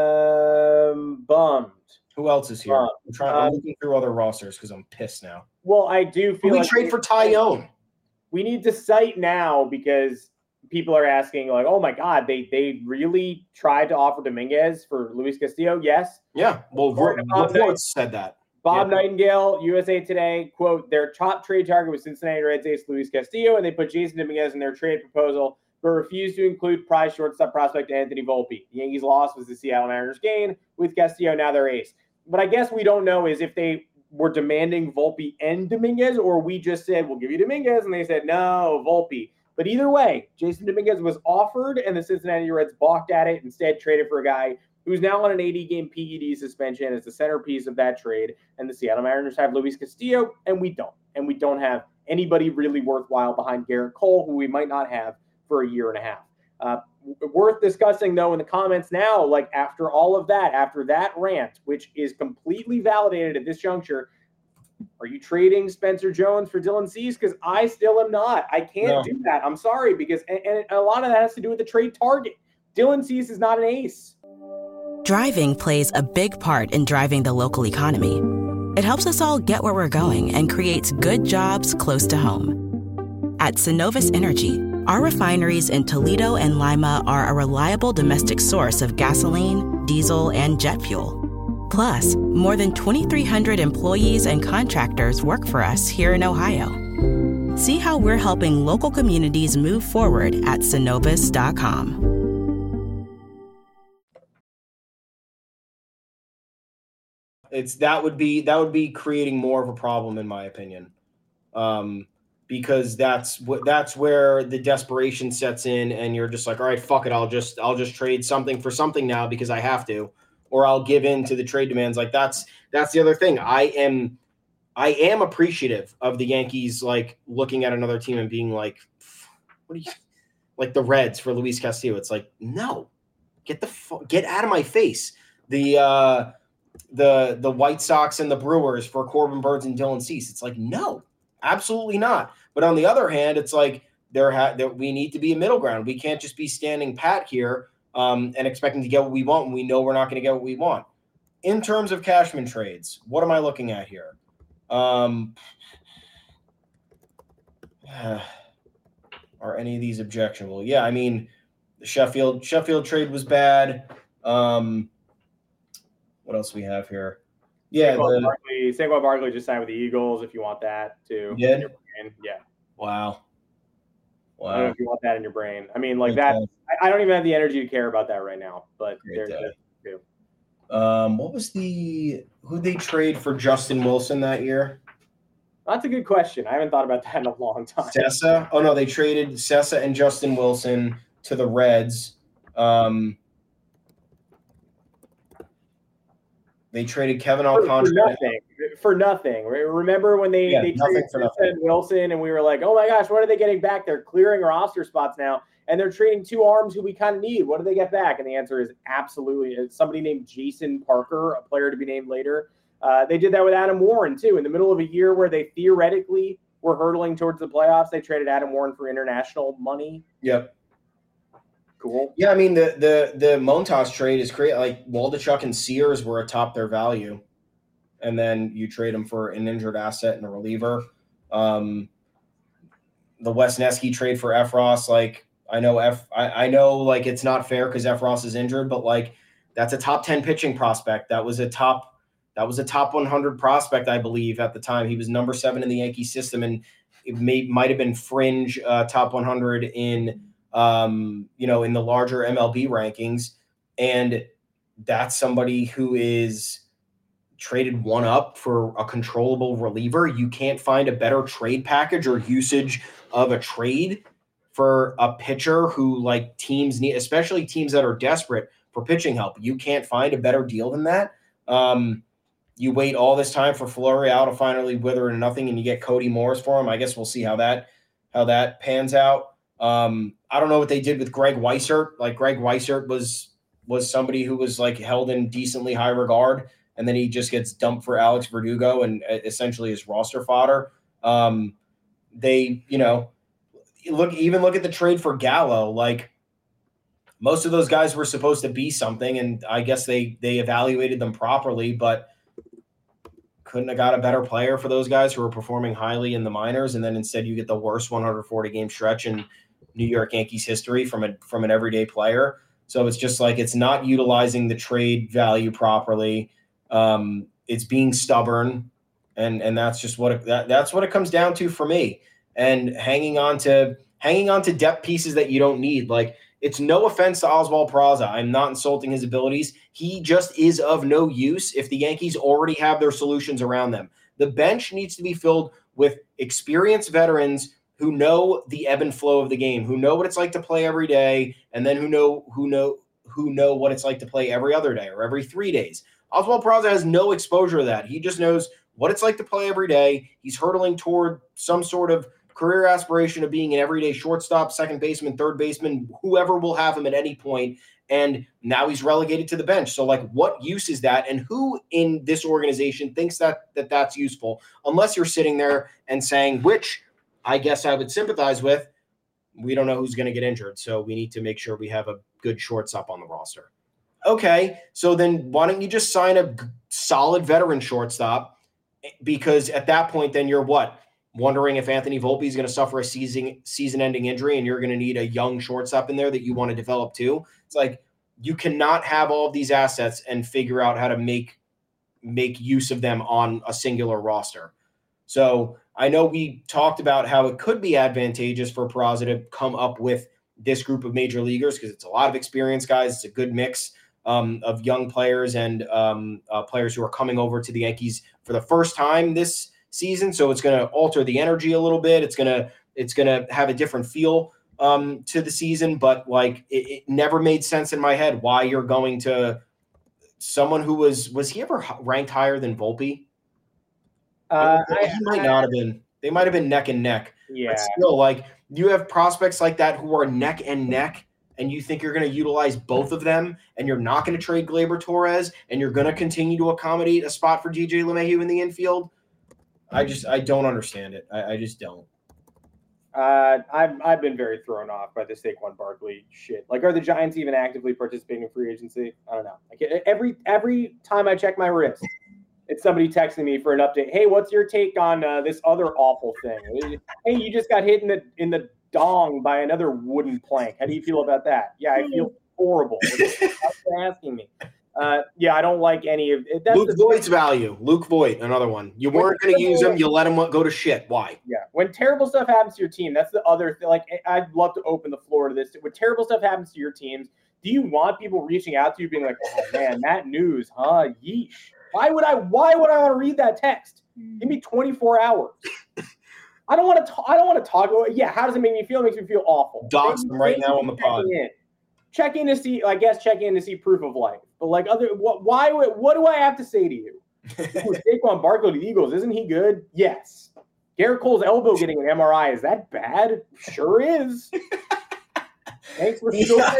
am bummed. Who else is here? I'm looking through other rosters because I'm pissed now. Well, I do feel we trade for Tyone. We need to cite now because people are asking, like, oh my God, they really tried to offer Dominguez for Luis Castillo? Yes. Yeah. Well, reports said that. Bob Nightingale, USA Today, quote, their top trade target was Cincinnati Reds ace Luis Castillo, and they put Jason Dominguez in their trade proposal, but refused to include prize shortstop prospect Anthony Volpe. The Yankees' loss was the Seattle Mariners' gain. With Castillo, now their ace. But I guess we don't know is if they were demanding Volpe and Dominguez, or we just said, we'll give you Dominguez, and they said, no, Volpe. But either way, Jason Dominguez was offered, and the Cincinnati Reds balked at it, instead traded for a guy who's now on an 80-game PED suspension as the centerpiece of that trade. And the Seattle Mariners have Luis Castillo, and we don't. And we don't have anybody really worthwhile behind Garrett Cole, who we might not have for a year and a half. Worth discussing, though, in the comments now, like after all of that, after that rant, which is completely validated at this juncture, are you trading Spencer Jones for Dylan Cease? Because I still am not. I can't do that. I'm sorry, because and a lot of that has to do with the trade target. Dylan Cease is not an ace. Driving plays a big part in driving the local economy. It helps us all get where we're going and creates good jobs close to home. At Synovus Energy, our refineries in Toledo and Lima are a reliable domestic source of gasoline, diesel, and jet fuel. Plus, more than 2,300 employees and contractors work for us here in Ohio. See how we're helping local communities move forward at Synovus.com. That would be creating more of a problem, in my opinion, because that's where the desperation sets in, and you're just like, all right, fuck it, I'll just trade something for something now because I have to, or I'll give in to the trade demands. Like that's the other thing. I am appreciative of the Yankees like looking at another team and being like, what are you, like the Reds for Luis Castillo? It's like, no, get out of my face. The White Sox and the Brewers for Corbin Burnes and Dylan Cease. It's like, no, absolutely not. But on the other hand, it's like we need to be a middle ground. We can't just be standing pat here and expecting to get what we want when we know we're not going to get what we want. In terms of Cashman trades, what am I looking at here? Are any of these objectionable? Yeah, I mean, the Sheffield trade was bad. What else we have here? Yeah, Saquon Barkley just signed with the Eagles. If you want that too, yeah. Wow. I don't know if you want that in your brain. I mean, like that. I don't even have the energy to care about that right now. But there's too. What was who they trade for Justin Wilson that year? That's a good question. I haven't thought about that in a long time. Sessa? Oh no, they traded Sessa and Justin Wilson to the Reds. They traded Kevin Alcantara for nothing. Remember when they traded Wilson, and we were like, oh my gosh, what are they getting back? They're clearing roster spots now, and they're trading two arms who we kind of need. What do they get back? And the answer is absolutely somebody named Jason Parker, a player to be named later. They did that with Adam Warren too. In the middle of a year where they theoretically were hurtling towards the playoffs, they traded Adam Warren for international money. Yep. Cool. Yeah, I mean the Montas trade is great. Like Waldichuk and Sears were atop their value, and then you trade them for an injured asset and a reliever. The Wesneski trade for Efros, like I know like it's not fair because Efros is injured, but like that's a top 10 pitching prospect. That was a top 100 prospect, I believe, at the time. He was number 7 in the Yankee system, and it might have been fringe top 100 in. In the larger MLB rankings. And that's somebody who is traded one up for a controllable reliever. You can't find a better trade package or usage of a trade for a pitcher who like teams need, especially teams that are desperate for pitching help. You can't find a better deal than that. You wait all this time for Fleury to finally wither into nothing, and you get Cody Morris for him. I guess we'll see how that pans out. I don't know what they did with Greg Weissert. Like, Greg Weissert was somebody who was like held in decently high regard, and then he just gets dumped for Alex Verdugo and essentially is roster fodder. They, look at the trade for Gallo. Like, most of those guys were supposed to be something, and I guess they evaluated them properly, but couldn't have got a better player for those guys who were performing highly in the minors. And then instead you get the worst 140 game stretch in New York Yankees history from an everyday player. So it's just like, it's not utilizing the trade value properly. It's being stubborn. And that's just that's what it comes down to for me. And hanging on to depth pieces that you don't need. Like, it's no offense to Oswald Peraza. I'm not insulting his abilities. He just is of no use if the Yankees already have their solutions around them. The bench needs to be filled with experienced veterans who know the ebb and flow of the game, who know what it's like to play every day, and then who know what it's like to play every other day or every 3 days. Oswald Peraza has no exposure to that. He just knows what it's like to play every day. He's hurtling toward some sort of career aspiration of being an everyday shortstop, second baseman, third baseman, whoever will have him at any point. And now he's relegated to the bench. So, like, what use is that? And who in this organization thinks that's useful? Unless you're sitting there and saying, which I guess I would sympathize with, we don't know who's going to get injured. So we need to make sure we have a good shortstop on the roster. Okay, so then why don't you just sign a solid veteran shortstop? Because at that point, then you're what? Wondering if Anthony Volpe is going to suffer a season-ending injury, and you're going to need a young shortstop in there that you want to develop too. It's like, you cannot have all of these assets and figure out how to make use of them on a singular roster. So I know we talked about how it could be advantageous for Peraza to come up with this group of major leaguers because it's a lot of experienced guys. It's a good mix of young players and players who are coming over to the Yankees for the first time this season. So it's going to alter the energy a little bit. It's going to have a different feel to the season, but like it never made sense in my head why you're going to someone who was he ever ranked higher than Volpe? He might not have been. They might have been neck and neck. Yeah. But still, like, you have prospects like that who are neck and neck, and you think you're going to utilize both of them, and you're not going to trade Gleyber Torres, and you're going to continue to accommodate a spot for DJ LeMahieu in the infield. I don't understand it. I just don't. I've been very thrown off by the Saquon Barkley shit. Like, are the Giants even actively participating in free agency? I don't know. Like, every time I check my wrist, it's somebody texting me for an update. Hey, what's your take on this other awful thing? Hey, you just got hit in the dong by another wooden plank. How do you feel about that? Yeah, I feel horrible. Stop asking me. Yeah, I don't like any of it. Luke Voigt's value. Luke Voigt, another one. You weren't going to use him. You let him go to shit. Why? Yeah. When terrible stuff happens to your team, that's the other thing. Like, I'd love to open the floor to this. When terrible stuff happens to your teams, do you want people reaching out to you being like, oh, man, that news, huh? Yeesh. Why would I want to read that text? Give me 24 hours. I don't want to talk. Yeah, how does it make me feel? It makes me feel awful. Dox them right now on the pod. Check in to see proof of life. But like what do I have to say to you? Saquon Barkley to the Eagles, isn't he good? Yes. Garrett Cole's elbow getting an MRI, is that bad? Sure is. Thanks for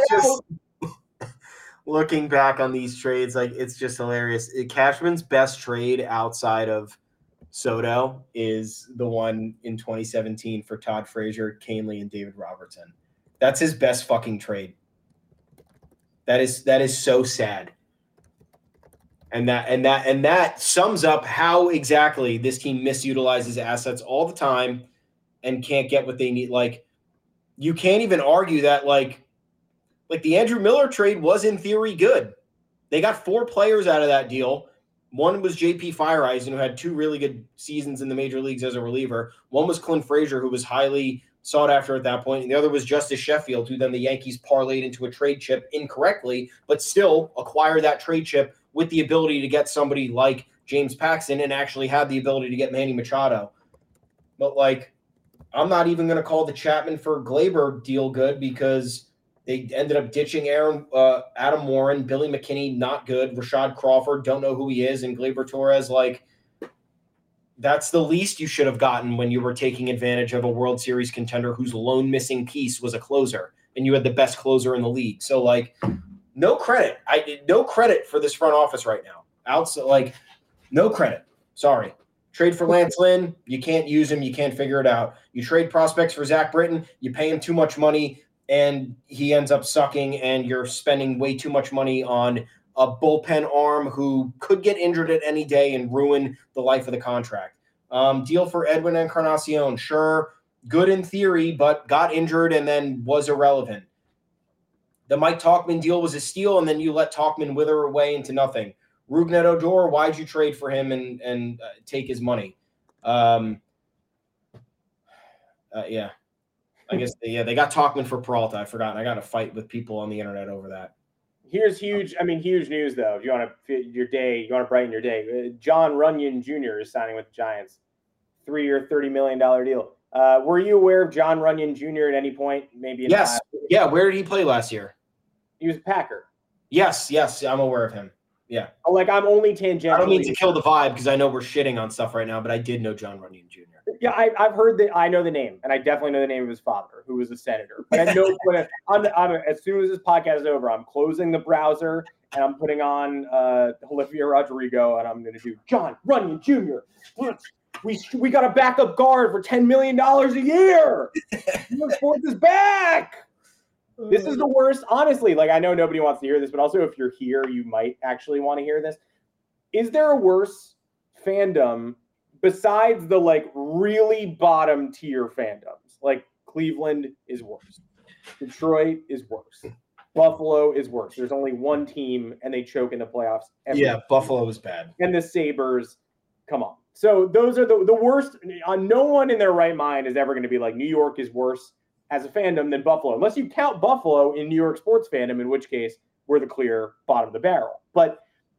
looking back on these trades, like, it's just hilarious. Cashman's best trade outside of Soto is the one in 2017 for Todd Frazier, Canely, and David Robertson. That's his best fucking trade. That is so sad. And that sums up how exactly this team misutilizes assets all the time and can't get what they need. Like, you can't even argue that like the Andrew Miller trade was in theory good. They got 4 players out of that deal. One was JP Fireeisen, who had 2 really good seasons in the major leagues as a reliever. One was Clint Frazier, who was highly sought after at that point. And the other was Justice Sheffield, who then the Yankees parlayed into a trade chip incorrectly, but still acquired that trade chip with the ability to get somebody like James Paxton and actually had the ability to get Manny Machado. But, like, I'm not even going to call the Chapman for Gleyber deal good because They ended up ditching Adam Warren, Billy McKinney, not good. Rashad Crawford, don't know who he is, and Gleyber Torres, like, that's the least you should have gotten when you were taking advantage of a World Series contender whose lone missing piece was a closer, and you had the best closer in the league. So, like, no credit. No credit for this front office right now. No credit. Sorry. Trade for Lance Lynn, you can't use him. You can't figure it out. You trade prospects for Zach Britton, you pay him too much money, and he ends up sucking, and you're spending way too much money on a bullpen arm who could get injured at any day and ruin the life of the contract. Deal for Edwin Encarnacion, sure, good in theory, but got injured and then was irrelevant. The Mike Tauchman deal was a steal, and then you let Tauchman wither away into nothing. Rougned Odor, why'd you trade for him and take his money? Yeah. I guess they got Tauchman for Peralta. I forgot. I got to fight with people on the internet over that. Here's huge news, though. If you want to brighten your day. John Runyon Jr. is signing with the Giants. 3-year, $30 million deal. Were you aware of John Runyon Jr. at any point? Maybe. Yes. Yeah. Where did he play last year? He was a Packer. Yes. I'm aware of him. Yeah. Like, I'm only tangentially. I don't mean to kill the vibe because I know we're shitting on stuff right now, but I did know John Runyon Jr. Yeah, I've heard that. I know the name, and I definitely know the name of his father, who was a senator. But I know as soon as this podcast is over, I'm closing the browser and I'm putting on Olivia Rodrigo, and I'm going to do John Runyon Jr. We got a backup guard for $10 million a year. Sports is back. This is the worst, honestly. Like, I know nobody wants to hear this, but also if you're here, you might actually want to hear this. Is there a worse fandom besides the, like, really bottom tier fandoms? Like, Cleveland is worse. Detroit is worse. Buffalo is worse. There's only one team, and they choke in the playoffs. Yeah, Buffalo is bad. And the Sabres, come on. So those are the worst. No one in their right mind is ever going to be like, New York is worse as a fandom than Buffalo, unless you count Buffalo in New York sports fandom, in which case we're the clear bottom of the barrel. But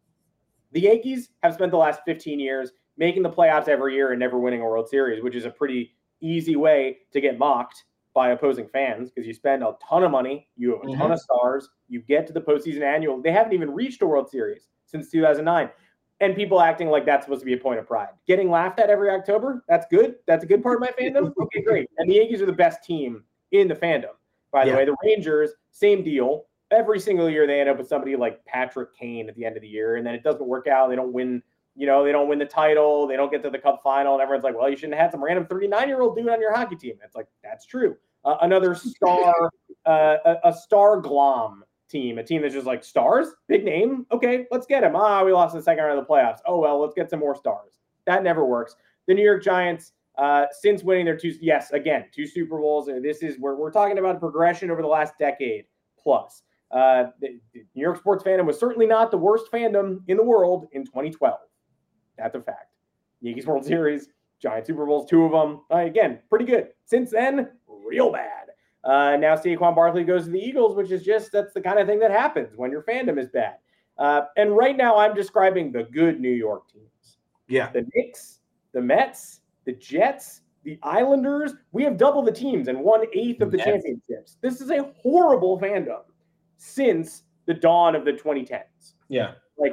the Yankees have spent the last 15 years making the playoffs every year and never winning a World Series, which is a pretty easy way to get mocked by opposing fans because you spend a ton of money, you have a ton of stars, you get to the postseason annual. They haven't even reached a World Series since 2009. And people acting like that's supposed to be a point of pride. Getting laughed at every October, that's good. That's a good part of my fandom. Okay, great. And the Yankees are the best team in the fandom. By the way, the Rangers, same deal. Every single year they end up with somebody like Patrick Kane at the end of the year, and then it doesn't work out. They don't win, they don't win the title. They don't get to the Cup final, and everyone's like, well, you shouldn't have had some random 39-year-old dude on your hockey team. It's like, that's true. Another star, a star glom team, a team that's just like, stars? Big name? Okay, let's get him. We lost in the second round of the playoffs. Oh, well, let's get some more stars. That never works. The New York Giants, since winning their two Super Bowls, this is where we're talking about a progression over the last decade plus. The New York sports fandom was certainly not the worst fandom in the world in 2012. That's a fact. Yankees World Series, Giants Super Bowls, 2 of them. Again, pretty good. Since then, real bad. Now Saquon Barkley goes to the Eagles, which is that's the kind of thing that happens when your fandom is bad. And right now I'm describing the good New York teams. Yeah. The Knicks, the Mets, the Jets, the Islanders. We have double the teams and 1/8 of the championships. This is a horrible fandom since the dawn of the 2010s. Yeah.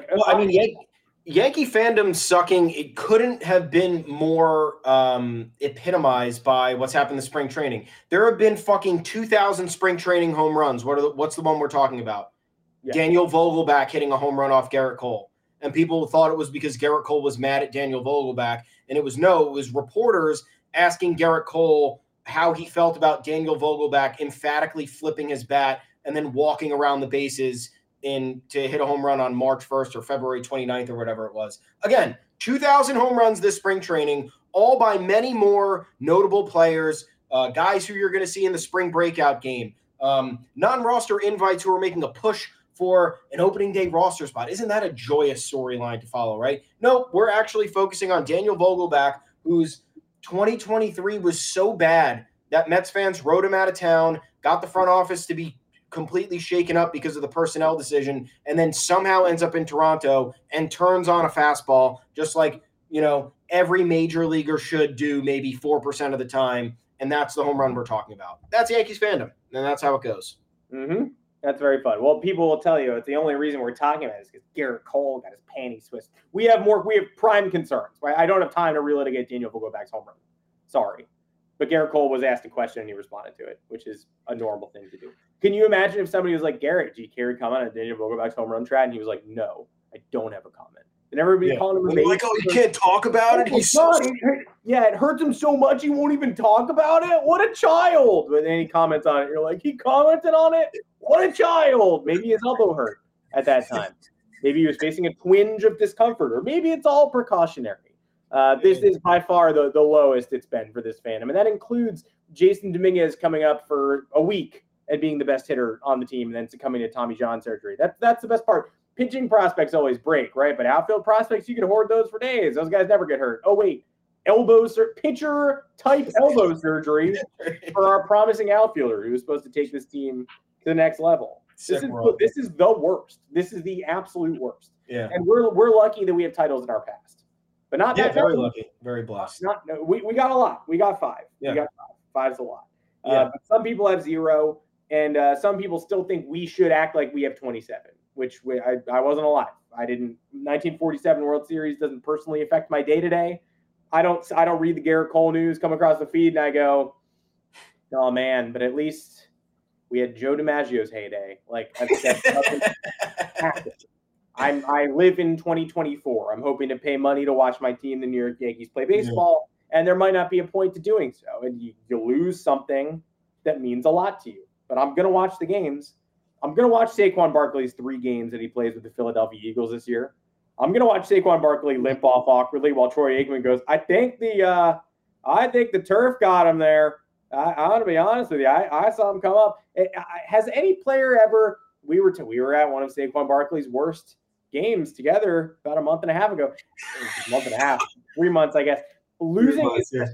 Yankee fandom sucking, it couldn't have been more epitomized by what's happened in spring training. There have been fucking 2,000 spring training home runs. What's the one we're talking about? Yeah. Daniel Vogelback hitting a home run off Garrett Cole. And people thought it was because Garrett Cole was mad at Daniel Vogelback. And it was reporters asking Garrett Cole how he felt about Daniel Vogelback emphatically flipping his bat and then walking around the bases to hit a home run on March 1st or February 29th or whatever it was. Again, 2,000 home runs this spring training, all by many more notable players, guys who you're going to see in the spring breakout game, non-roster invites who are making a push for an opening day roster spot. Isn't that a joyous storyline to follow, right? No, we're actually focusing on Daniel Vogelback, whose 2023 was so bad that Mets fans rode him out of town, got the front office to be completely shaken up because of the personnel decision, and then somehow ends up in Toronto and turns on a fastball, just like, every major leaguer should do maybe 4% of the time. And that's the home run we're talking about. That's Yankees fandom. And that's how it goes. Mm-hmm. That's very fun. Well, people will tell you it's the only reason we're talking about it is because Garrett Cole got his panties twisted. We have prime concerns, right? I don't have time to relitigate Daniel Vogelback's home run. Sorry. But Garrett Cole was asked a question and he responded to it, which is a normal thing to do. Can you imagine if somebody was like, Garrett, do you care to comment on Daniel Vogelback's home run trad? And he was like, no, I don't have a comment. And everybody calling him amazing. Like, oh, you can't talk about it? He's it hurts him so much he won't even talk about it? What a child. But then he comments on it. You're like, he commented on it? What a child. Maybe his elbow hurt at that time. Maybe he was facing a twinge of discomfort, or maybe it's all precautionary. This is by far the lowest it's been for this fandom. And that includes Jason Dominguez coming up for a week and being the best hitter on the team and then succumbing to Tommy John surgery. That's the best part. Pitching prospects always break, right? But outfield prospects, you can hoard those for days. Those guys never get hurt. Oh, wait. Pitcher-type elbow surgery for our promising outfielder who's supposed to take this team to the next level. This is the worst. This is the absolute worst. Yeah. And we're lucky that we have titles in our past. But not that very lucky. Very blessed. We got a lot. We got 5. Yeah. We got 5. 5's a lot. Yeah. But some people have 0, and some people still think we should act like we have 27. Which I wasn't alive. 1947 World Series doesn't personally affect my day-to-day. I don't read the Garrett Cole news, come across the feed, and I go, oh, man, but at least we had Joe DiMaggio's heyday. Like, that doesn't happen. I live in 2024. I'm hoping to pay money to watch my team, the New York Yankees, play baseball, and there might not be a point to doing so. And you lose something that means a lot to you. But I'm going to watch the games. I'm going to watch Saquon Barkley's 3 games that he plays with the Philadelphia Eagles this year. I'm going to watch Saquon Barkley limp off awkwardly while Troy Aikman goes, I think the turf got him there. I want to be honest with you. I saw him come up. Has any player ever – we were at one of Saquon Barkley's worst games together about a month and a half ago. A month and a half, 3 months, I guess. Losing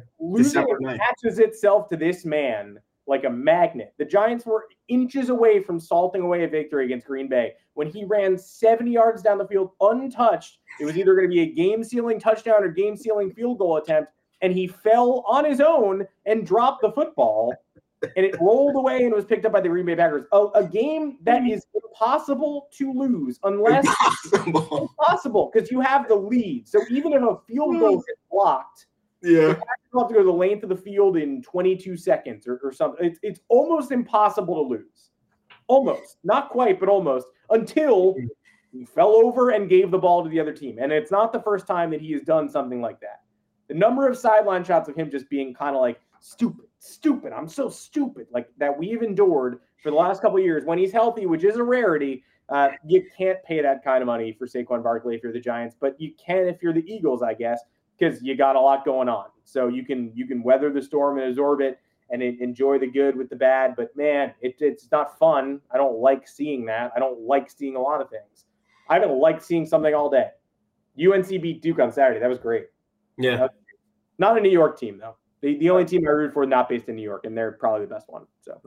attaches itself to this man like a magnet. The Giants were inches away from salting away a victory against Green Bay when he ran 70 yards down the field untouched. It was either going to be a game-sealing touchdown or game-sealing field goal attempt, and he fell on his own and dropped the football, and it rolled away and was picked up by the Green Bay Packers. A game that is impossible to lose unless impossible because you have the lead. So even if a field goal gets blocked, you have to go the length of the field in 22 seconds or something. It's almost impossible to lose. Almost. Not quite, but almost. Until he fell over and gave the ball to the other team. And it's not the first time that he has done something like that. The number of sideline shots of him just being kind of like, stupid, I'm so stupid, like that we've endured for the last couple of years when he's healthy, which is a rarity. You can't pay that kind of money for Saquon Barkley if you're the Giants, but you can if you're the Eagles, I guess, because you got a lot going on. So you can weather the storm and absorb it and enjoy the good with the bad. But, man, it's not fun. I don't like seeing that. I don't like seeing a lot of things. I haven't liked seeing something all day. UNC beat Duke on Saturday. That was great. Yeah. Not a New York team, though. The only team I root for not based in New York, and they're probably the best one. So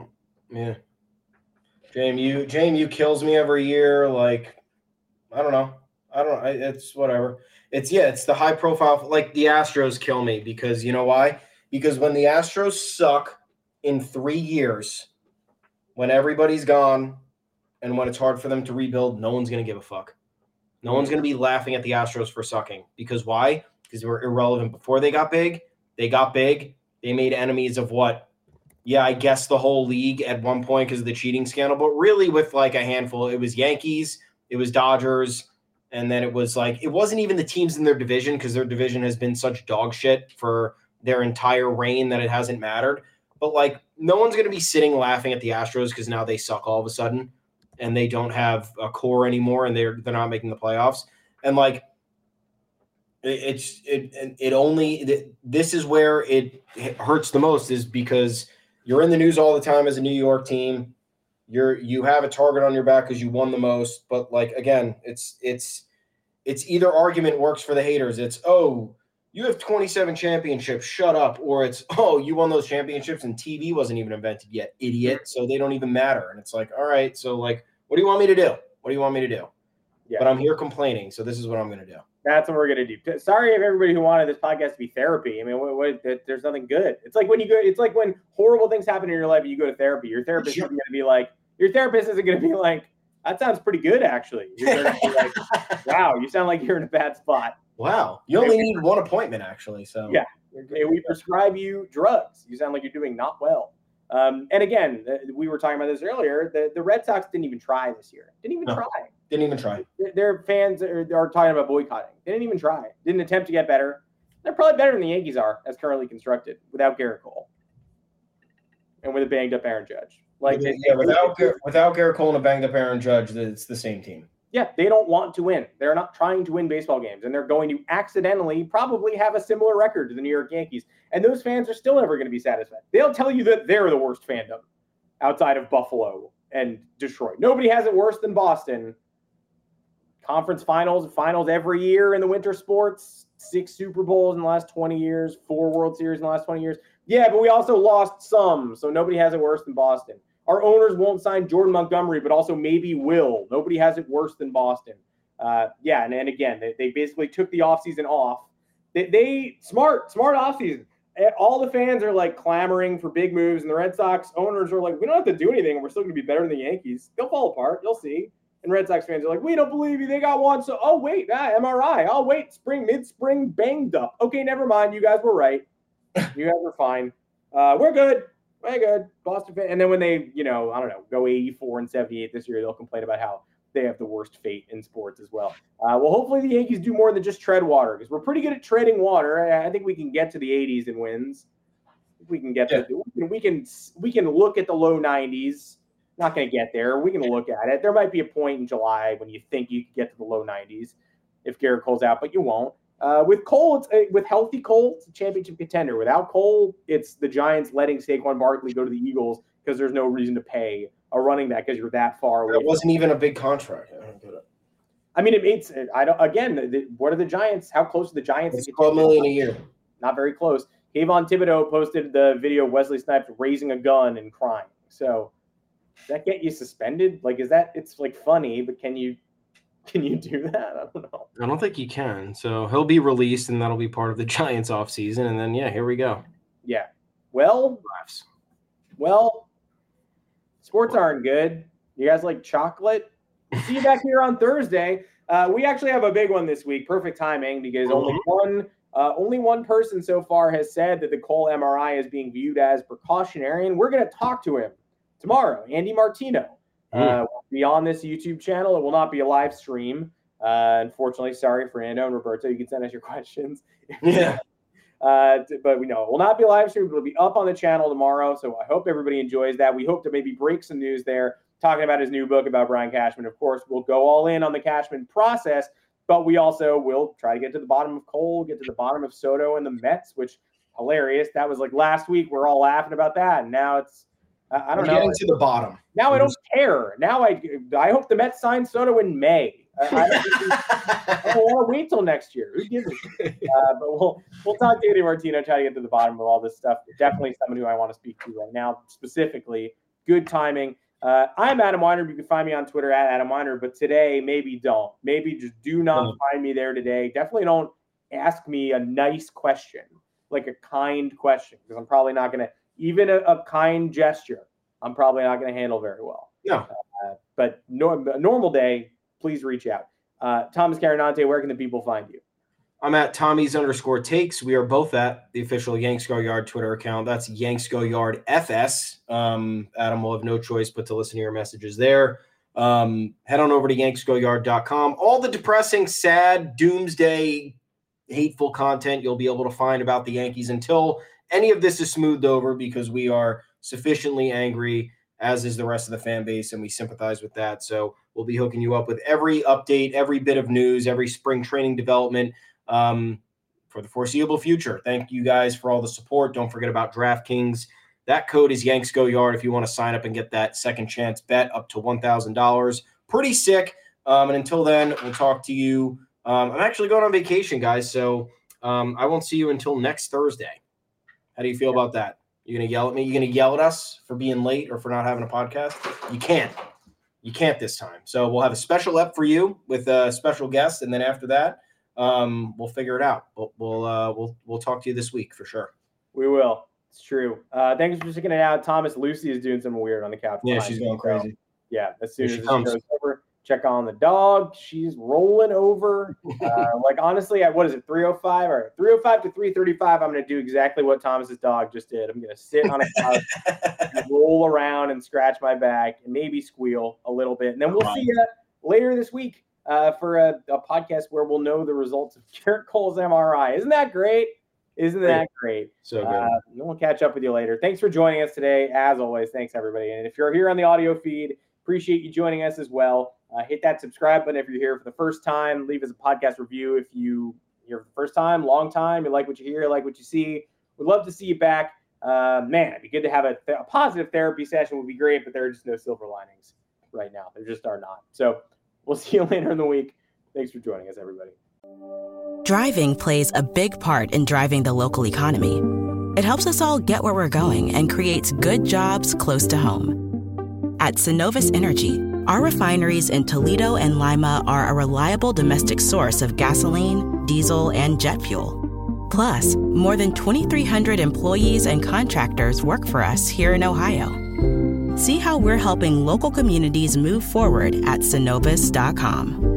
JMU kills me every year. Like, I don't know. It's whatever. It's the high profile. Like the Astros kill me because you know why? Because when the Astros suck in 3 years, when everybody's gone, and when it's hard for them to rebuild, no one's gonna give a fuck. No one's gonna be laughing at the Astros for sucking. Because why? Because they were irrelevant before they got big. They got big. They made enemies of what? Yeah, I guess the whole league at one point because of the cheating scandal, but really with like a handful. It was Yankees, it was Dodgers, and then it was like, it wasn't even the teams in their division because their division has been such dog shit for their entire reign that it hasn't mattered. But like, no one's going to be sitting laughing at the Astros because now they suck all of a sudden and they don't have a core anymore and they're not making the playoffs. And like, this is where it hurts the most is because you're in the news all the time as a New York team. You have a target on your back because you won the most. But like, again, it's either argument works for the haters. It's, oh, you have 27 championships, shut up. Or it's, oh, you won those championships and TV wasn't even invented yet, idiot. So they don't even matter. And it's like, all right, so like, what do you want me to do? What do you want me to do? Yeah. But I'm here complaining, so this is what I'm going to do. That's what we're going to do. Sorry if everybody who wanted this podcast to be therapy. I mean, there's nothing good. It's like when it's like when horrible things happen in your life and you go to therapy. Your therapist is going to be like, Your therapist isn't going to be like, that sounds pretty good, actually. You're going to be like, wow, you sound like you're in a bad spot. Wow. You only need one appointment, actually. So yeah. May we prescribe you drugs? You sound like you're doing not well. And again, we were talking about this earlier. The Red Sox didn't even try this year. Didn't even try. Their fans are talking about boycotting. They didn't even try. Didn't attempt to get better. They're probably better than the Yankees are, as currently constructed, without Garrett Cole and with a banged up Aaron Judge. Without Garrett Cole and a banged up Aaron Judge, it's the same team. Yeah, they don't want to win. They're not trying to win baseball games, and they're going to accidentally probably have a similar record to the New York Yankees. And those fans are still never going to be satisfied. They'll tell you that they're the worst fandom outside of Buffalo and Detroit. Nobody has it worse than Boston. Conference finals every year in the winter sports, 6 Super Bowls in the last 20 years, 4 World Series in the last 20 years. Yeah, but we also lost some, so nobody has it worse than Boston. Our owners won't sign Jordan Montgomery, but also maybe will. Nobody has it worse than Boston. And again, they basically took the offseason off. They smart offseason. All the fans are like clamoring for big moves, and the Red Sox owners are like, we don't have to do anything. We're still going to be better than the Yankees. They'll fall apart. You'll see. And Red Sox fans are like, we don't believe you. They got one. So, MRI. Oh, wait, mid-spring banged up. Okay, never mind. You guys were right. You guys were fine. We're good. We're good. Boston fan. And then when they, go 84-78 this year, they'll complain about how they have the worst fate in sports as well. Hopefully the Yankees do more than just tread water, because we're pretty good at treading water. I think we can get to the 80s in wins. We can get we can look at the low 90s. Not going to get there. We can look at it. There might be a point in July when you think you can get to the low 90s if Garrett Cole's out, but you won't. With Cole, with healthy Cole, it's a championship contender. Without Cole, it's the Giants letting Saquon Barkley go to the Eagles because there's no reason to pay a running back because you're that far away. It wasn't even a big contract. I mean, what are the Giants? How close are the Giants? It's $12 million a year. Not very close. Kayvon Thibodeau posted the video of Wesley Snipes raising a gun and crying. So does that get you suspended? Like, it's like funny, but can you do that? I don't know. I don't think you can. So he'll be released, and that'll be part of the Giants offseason. And then, here we go. Yeah. Well, sports aren't good. You guys like chocolate? See you back here on Thursday. We actually have a big one this week. Perfect timing, because only one person so far has said that the Cole MRI is being viewed as precautionary, and we're going to talk to him tomorrow. Andy Martino. Be on this YouTube channel. It will not be a live stream. Unfortunately, sorry, Fernando and Roberto. You can send us your questions. Yeah. But we know it will not be a live stream. It will be up on the channel tomorrow. So I hope everybody enjoys that. We hope to maybe break some news there, talking about his new book about Brian Cashman. Of course, we'll go all in on the Cashman process, but we also will try to get to the bottom of Cole, get to the bottom of Soto and the Mets, which hilarious. That was like last week. We're all laughing about that. And now it's, I don't know. Getting to the bottom. Now I don't care. Now I hope the Mets sign Soto in May. I don't want to wait till next year. Who gives a shit? But we'll talk to Andy Martino, try to get to the bottom of all this stuff. Definitely someone who I want to speak to right now, specifically. Good timing. I'm Adam Weiner. You can find me on Twitter at Adam Weiner. But today, maybe don't. Maybe just do not find me there today. Definitely don't ask me a nice question, like a kind question, because I'm probably not going to. Even a kind gesture, I'm probably not going to handle very well. No. But a normal day, please reach out. Thomas Carinante, where can the people find you? I'm at Tommy's_takes. We are both at the official Yanks Go Yard Twitter account. That's Yanks Go Yard FS. Adam will have no choice but to listen to your messages there. Head on over to yanksgoyard.com. All the depressing, sad, doomsday, hateful content you'll be able to find about the Yankees until any of this is smoothed over, because we are sufficiently angry, as is the rest of the fan base, and we sympathize with that. So we'll be hooking you up with every update, every bit of news, every spring training development for the foreseeable future. Thank you guys for all the support. Don't forget about DraftKings. That code is YanksGoYard if you want to sign up and get that second chance bet up to $1,000. Pretty sick. And until then, we'll talk to you. I'm actually going on vacation, guys, so I won't see you until next Thursday. How do you feel about that? You going to yell at me? You going to yell at us for being late or for not having a podcast? You can't. You can't this time. So we'll have a special ep for you with a special guest, and then after that, we'll figure it out. We'll talk to you this week for sure. We will. It's true. Thanks for sticking it out. Thomas, Lucy is doing something weird on the couch. Yeah, she's going crazy. Yeah, as soon as Here she this comes. goes over, check on the dog. She's rolling over. Honestly, at what is it, 3:05? All right, 3:05 to 3:35, I'm going to do exactly what Thomas's dog just did. I'm going to sit on a couch and roll around and scratch my back and maybe squeal a little bit. And then we'll see you later this week for a podcast where we'll know the results of Garrett Cole's MRI. Isn't that great? Isn't that great? So good. We'll catch up with you later. Thanks for joining us today. As always, thanks, everybody. And if you're here on the audio feed, appreciate you joining us as well. Hit that subscribe button if you're here for the first time. Leave us a podcast review if you're here for the first time, long time. You like what you hear, like what you see. We'd love to see you back. Man, it'd be good to have a positive therapy session. Would be great, but there are just no silver linings right now. There just are not. So we'll see you later in the week. Thanks for joining us, everybody. Driving plays a big part in driving the local economy. It helps us all get where we're going and creates good jobs close to home. At Synovus Energy, our refineries in Toledo and Lima are a reliable domestic source of gasoline, diesel, and jet fuel. Plus, more than 2,300 employees and contractors work for us here in Ohio. See how we're helping local communities move forward at Synovus.com.